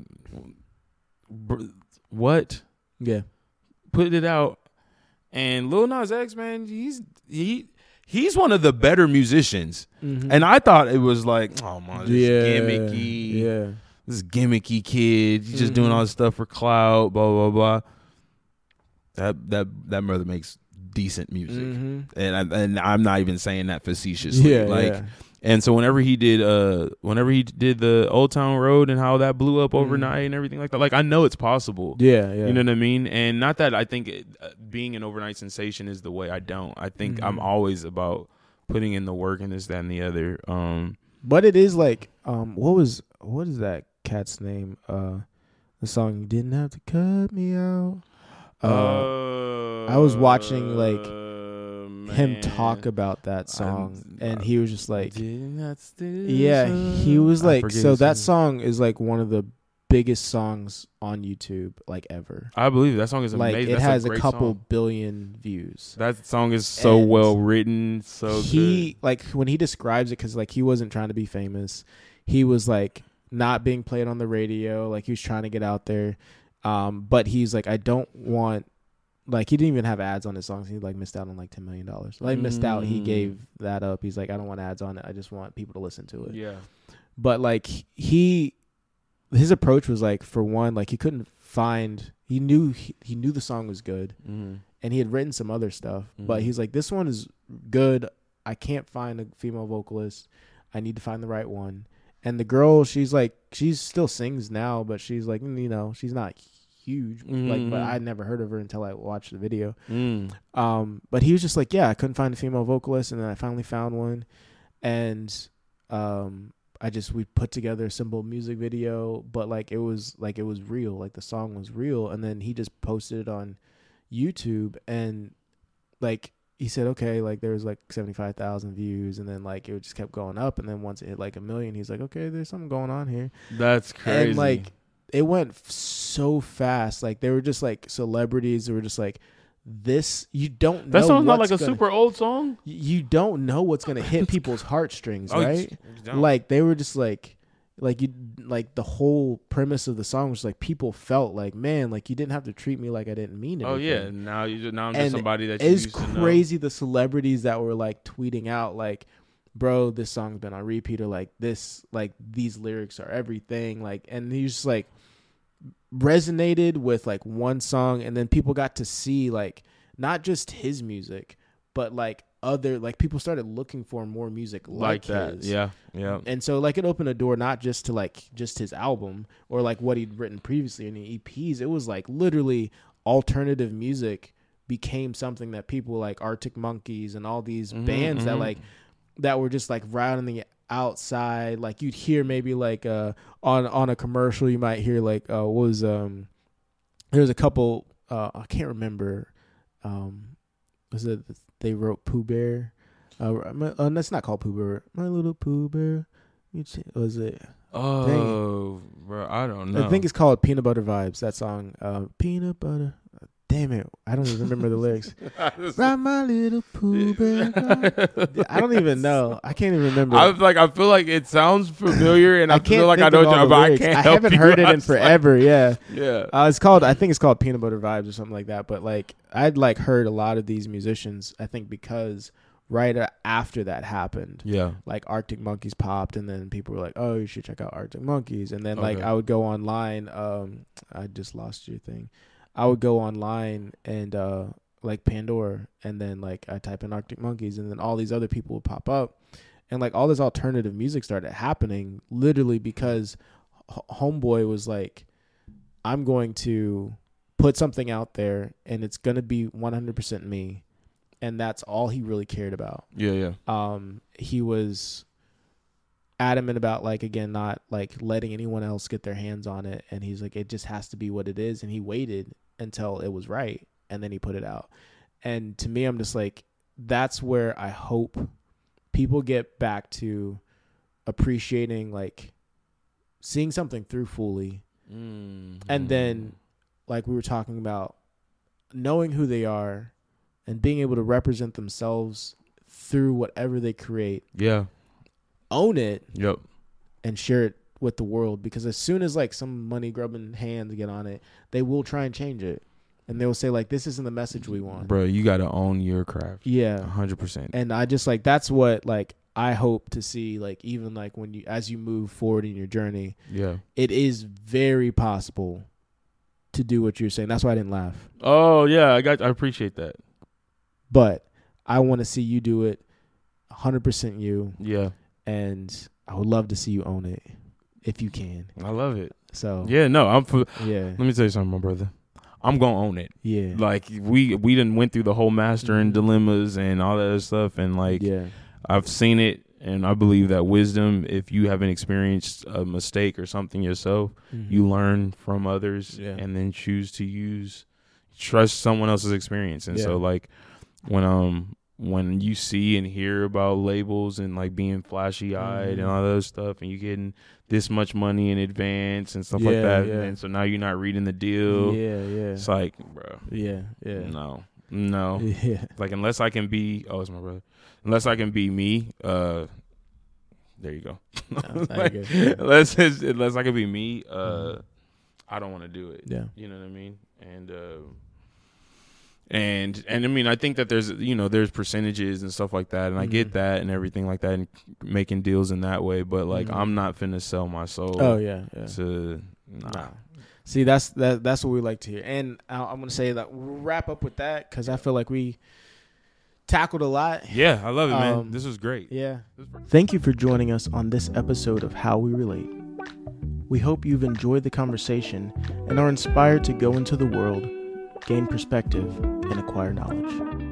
Bro, what? Yeah, Put it out, and Lil Nas X, man, he's he he's one of the better musicians. mm-hmm. And I thought it was like, oh man, this yeah, gimmicky, yeah, this gimmicky kid. He's just doing Mhm. all this stuff for clout, blah blah blah. That that that brother makes decent music, mm-hmm. and I, and I'm not even saying that facetiously. yeah, like, yeah. and so whenever he did, uh, whenever he did the Old Town Road and how that blew up Mhm. overnight and everything like that, like I know it's possible. yeah, yeah. You know what I mean? And not that I think it, uh, being an overnight sensation is the way. I don't. I think I'm Mhm. always about putting in the work and this, that, and the other. Um, But it is like, um, what was what is that cat's name? Uh, the song "You Didn't Have to Cut Me Out." Uh, I was watching, like, him man. talk about that song, I'm- and he was just like, Didn't have to yeah, he was I like, forget so his that name. song is like one of the biggest songs on YouTube like ever. I believe it. That song is Like amazing. it That's has a, a, great couple song. billion views. That song is so And well written, so he like when he describes it, because like he wasn't trying to be famous, he was like not being played on the radio, like he was trying to get out there, um but he's like, I don't want, like he didn't even have ads on his songs. He like missed out on like ten million dollars. Like missed out. He Mm. gave that up. He's like, I don't want ads on it. I just want people to listen to it. good. Yeah. But like he, his approach was like, for one, like he couldn't find. He knew he, he knew the song was good, Mm-hmm. and he had written some other stuff. But Mhm. he's like, this one is good. I can't find a female vocalist. I need to find the right one. And the girl, she's like, she still sings now, but she's like, you know, she's not huge. Mm-hmm. Like, but I'd never heard of her until I watched the video. Mm. Um, but he was just like, yeah, I couldn't find a female vocalist, and then I finally found one, and um, I just we put together a simple music video, but like it was like it was real, like the song was real, and then he just posted it on YouTube, and like he said, okay, like there was like seventy-five thousand views, and then like it just kept going up, and then once it hit like a million, he's like, okay, there's something going on here. That's crazy. And like it went f- so fast, like they were just like celebrities that were just like, this, you don't know. That sounds not what's like a gonna, super old song. you don't know what's gonna hit people's heartstrings, Oh, you right? just- you don't. Like they were just like like you like the whole premise of the song was like people felt like, man, like you didn't have to treat me like I didn't mean anything. Oh yeah, now you just, now I'm just And somebody that you it's used to know. crazy the celebrities that were like tweeting out like, bro, this song's been on repeat, or like this, like these lyrics are everything, like, and he just like resonated with like one song, and then people got to see like not just his music, but like other, like people started looking for more music like, like that. his. Yeah, yeah. And so like it opened a door not just to like just his album or like what he'd written previously in the E Ps. It was like literally alternative music became something that people like Arctic Monkeys and all these Mhm, bands that mhm. like that were just like right on the outside. Like you'd hear maybe like uh on on a commercial you might hear like uh what was um there's a couple uh I can't remember um was it they wrote Pooh Bear uh, my, uh that's not called Pooh Bear, My Little Pooh Bear, you ch- was it Oh, bro, I don't know. I think it's called Peanut Butter Vibes, that song. uh Peanut Butter, damn it, I don't even remember the lyrics. Ride my little Pooh Bear. I don't even know. I can't even remember. I was like, I feel like it sounds familiar, and I, I can't feel like I think of know, all the but I lyrics. can't. I help haven't you. heard it I in was like- forever. Yeah, yeah. uh, it's called. I think it's called Peanut Butter Vibes or something like that. But like, I'd like heard a lot of these musicians. I think because right after that happened, Yeah. like Arctic Monkeys popped, and then people were like, "Oh, you should check out Arctic Monkeys." And then like Okay. I would go online. Um, I just lost your thing. I would go online and uh, like Pandora, and then like I type in Arctic Monkeys, and then all these other people would pop up, and like all this alternative music started happening, literally because H- Homeboy was like, "I'm going to put something out there, and it's gonna be one hundred percent me," and that's all he really cared about. Yeah, yeah. Um, he was adamant about like again not like letting anyone else get their hands on it, and he's like, it just has to be what it is, and he waited until it was right, and then he put it out. And to me, I'm just like, that's where I hope people get back to appreciating, like seeing something through fully, Mm-hmm. and then like we were talking about, knowing who they are and being able to represent themselves through whatever they create, yeah. own it, Yep. and share it with the world. Because as soon as like some money grubbing hands get on it, they will try and change it, and they will say like, this isn't the message we want. Bro, you got to own your craft. Yeah. one hundred percent. And I just like, that's what like I hope to see, like even like when you, as you move forward in your journey, Yeah. it is very possible to do what you're saying. That's why I didn't laugh. Oh, yeah. I got. I appreciate that. But I want to see you do it one hundred percent you, Yeah. and I would love to see you own it if you can. I love it. So Yeah, no, I'm for, yeah, let me tell you something, my brother. I'm going to own it. yeah, Like we we done went through the whole mastering Mhm. dilemmas and all that other stuff, and like yeah, I've seen it, and I believe that wisdom, if you haven't experienced a mistake or something yourself, Mhm. you learn from others Yeah. and then choose to use trust someone else's experience. And so Yeah. like when um when you see and hear about labels and like being flashy eyed Mhm. and all that other stuff, and you getting this much money in advance and stuff like Yeah, that, yeah. and so now you're not reading the deal. yeah, yeah, It's like, bro, yeah, yeah, no, no. yeah. Like unless I can be, oh, it's my brother. Unless I can be me, uh, there you go. No, Like, I get it. unless it's, unless I can be me, uh, Mhm. I don't want to do it. Yeah. You know what I mean? And uh, and and I mean, I think that there's you know there's percentages and stuff like that, and I get Mhm. that and everything like that, and making deals in that way. But like, Mhm. I'm not finna sell my soul. Oh yeah, yeah. To nah. Nah. See, that's that. That's what we like to hear. And I, I'm gonna say that we'll wrap up with that because I feel like we tackled a lot. Yeah, I love it, man. Um, This was great. Yeah. This was- Thank you for joining us on this episode of How We Relate. We hope you've enjoyed the conversation and are inspired to go into the world, gain perspective, and acquire knowledge.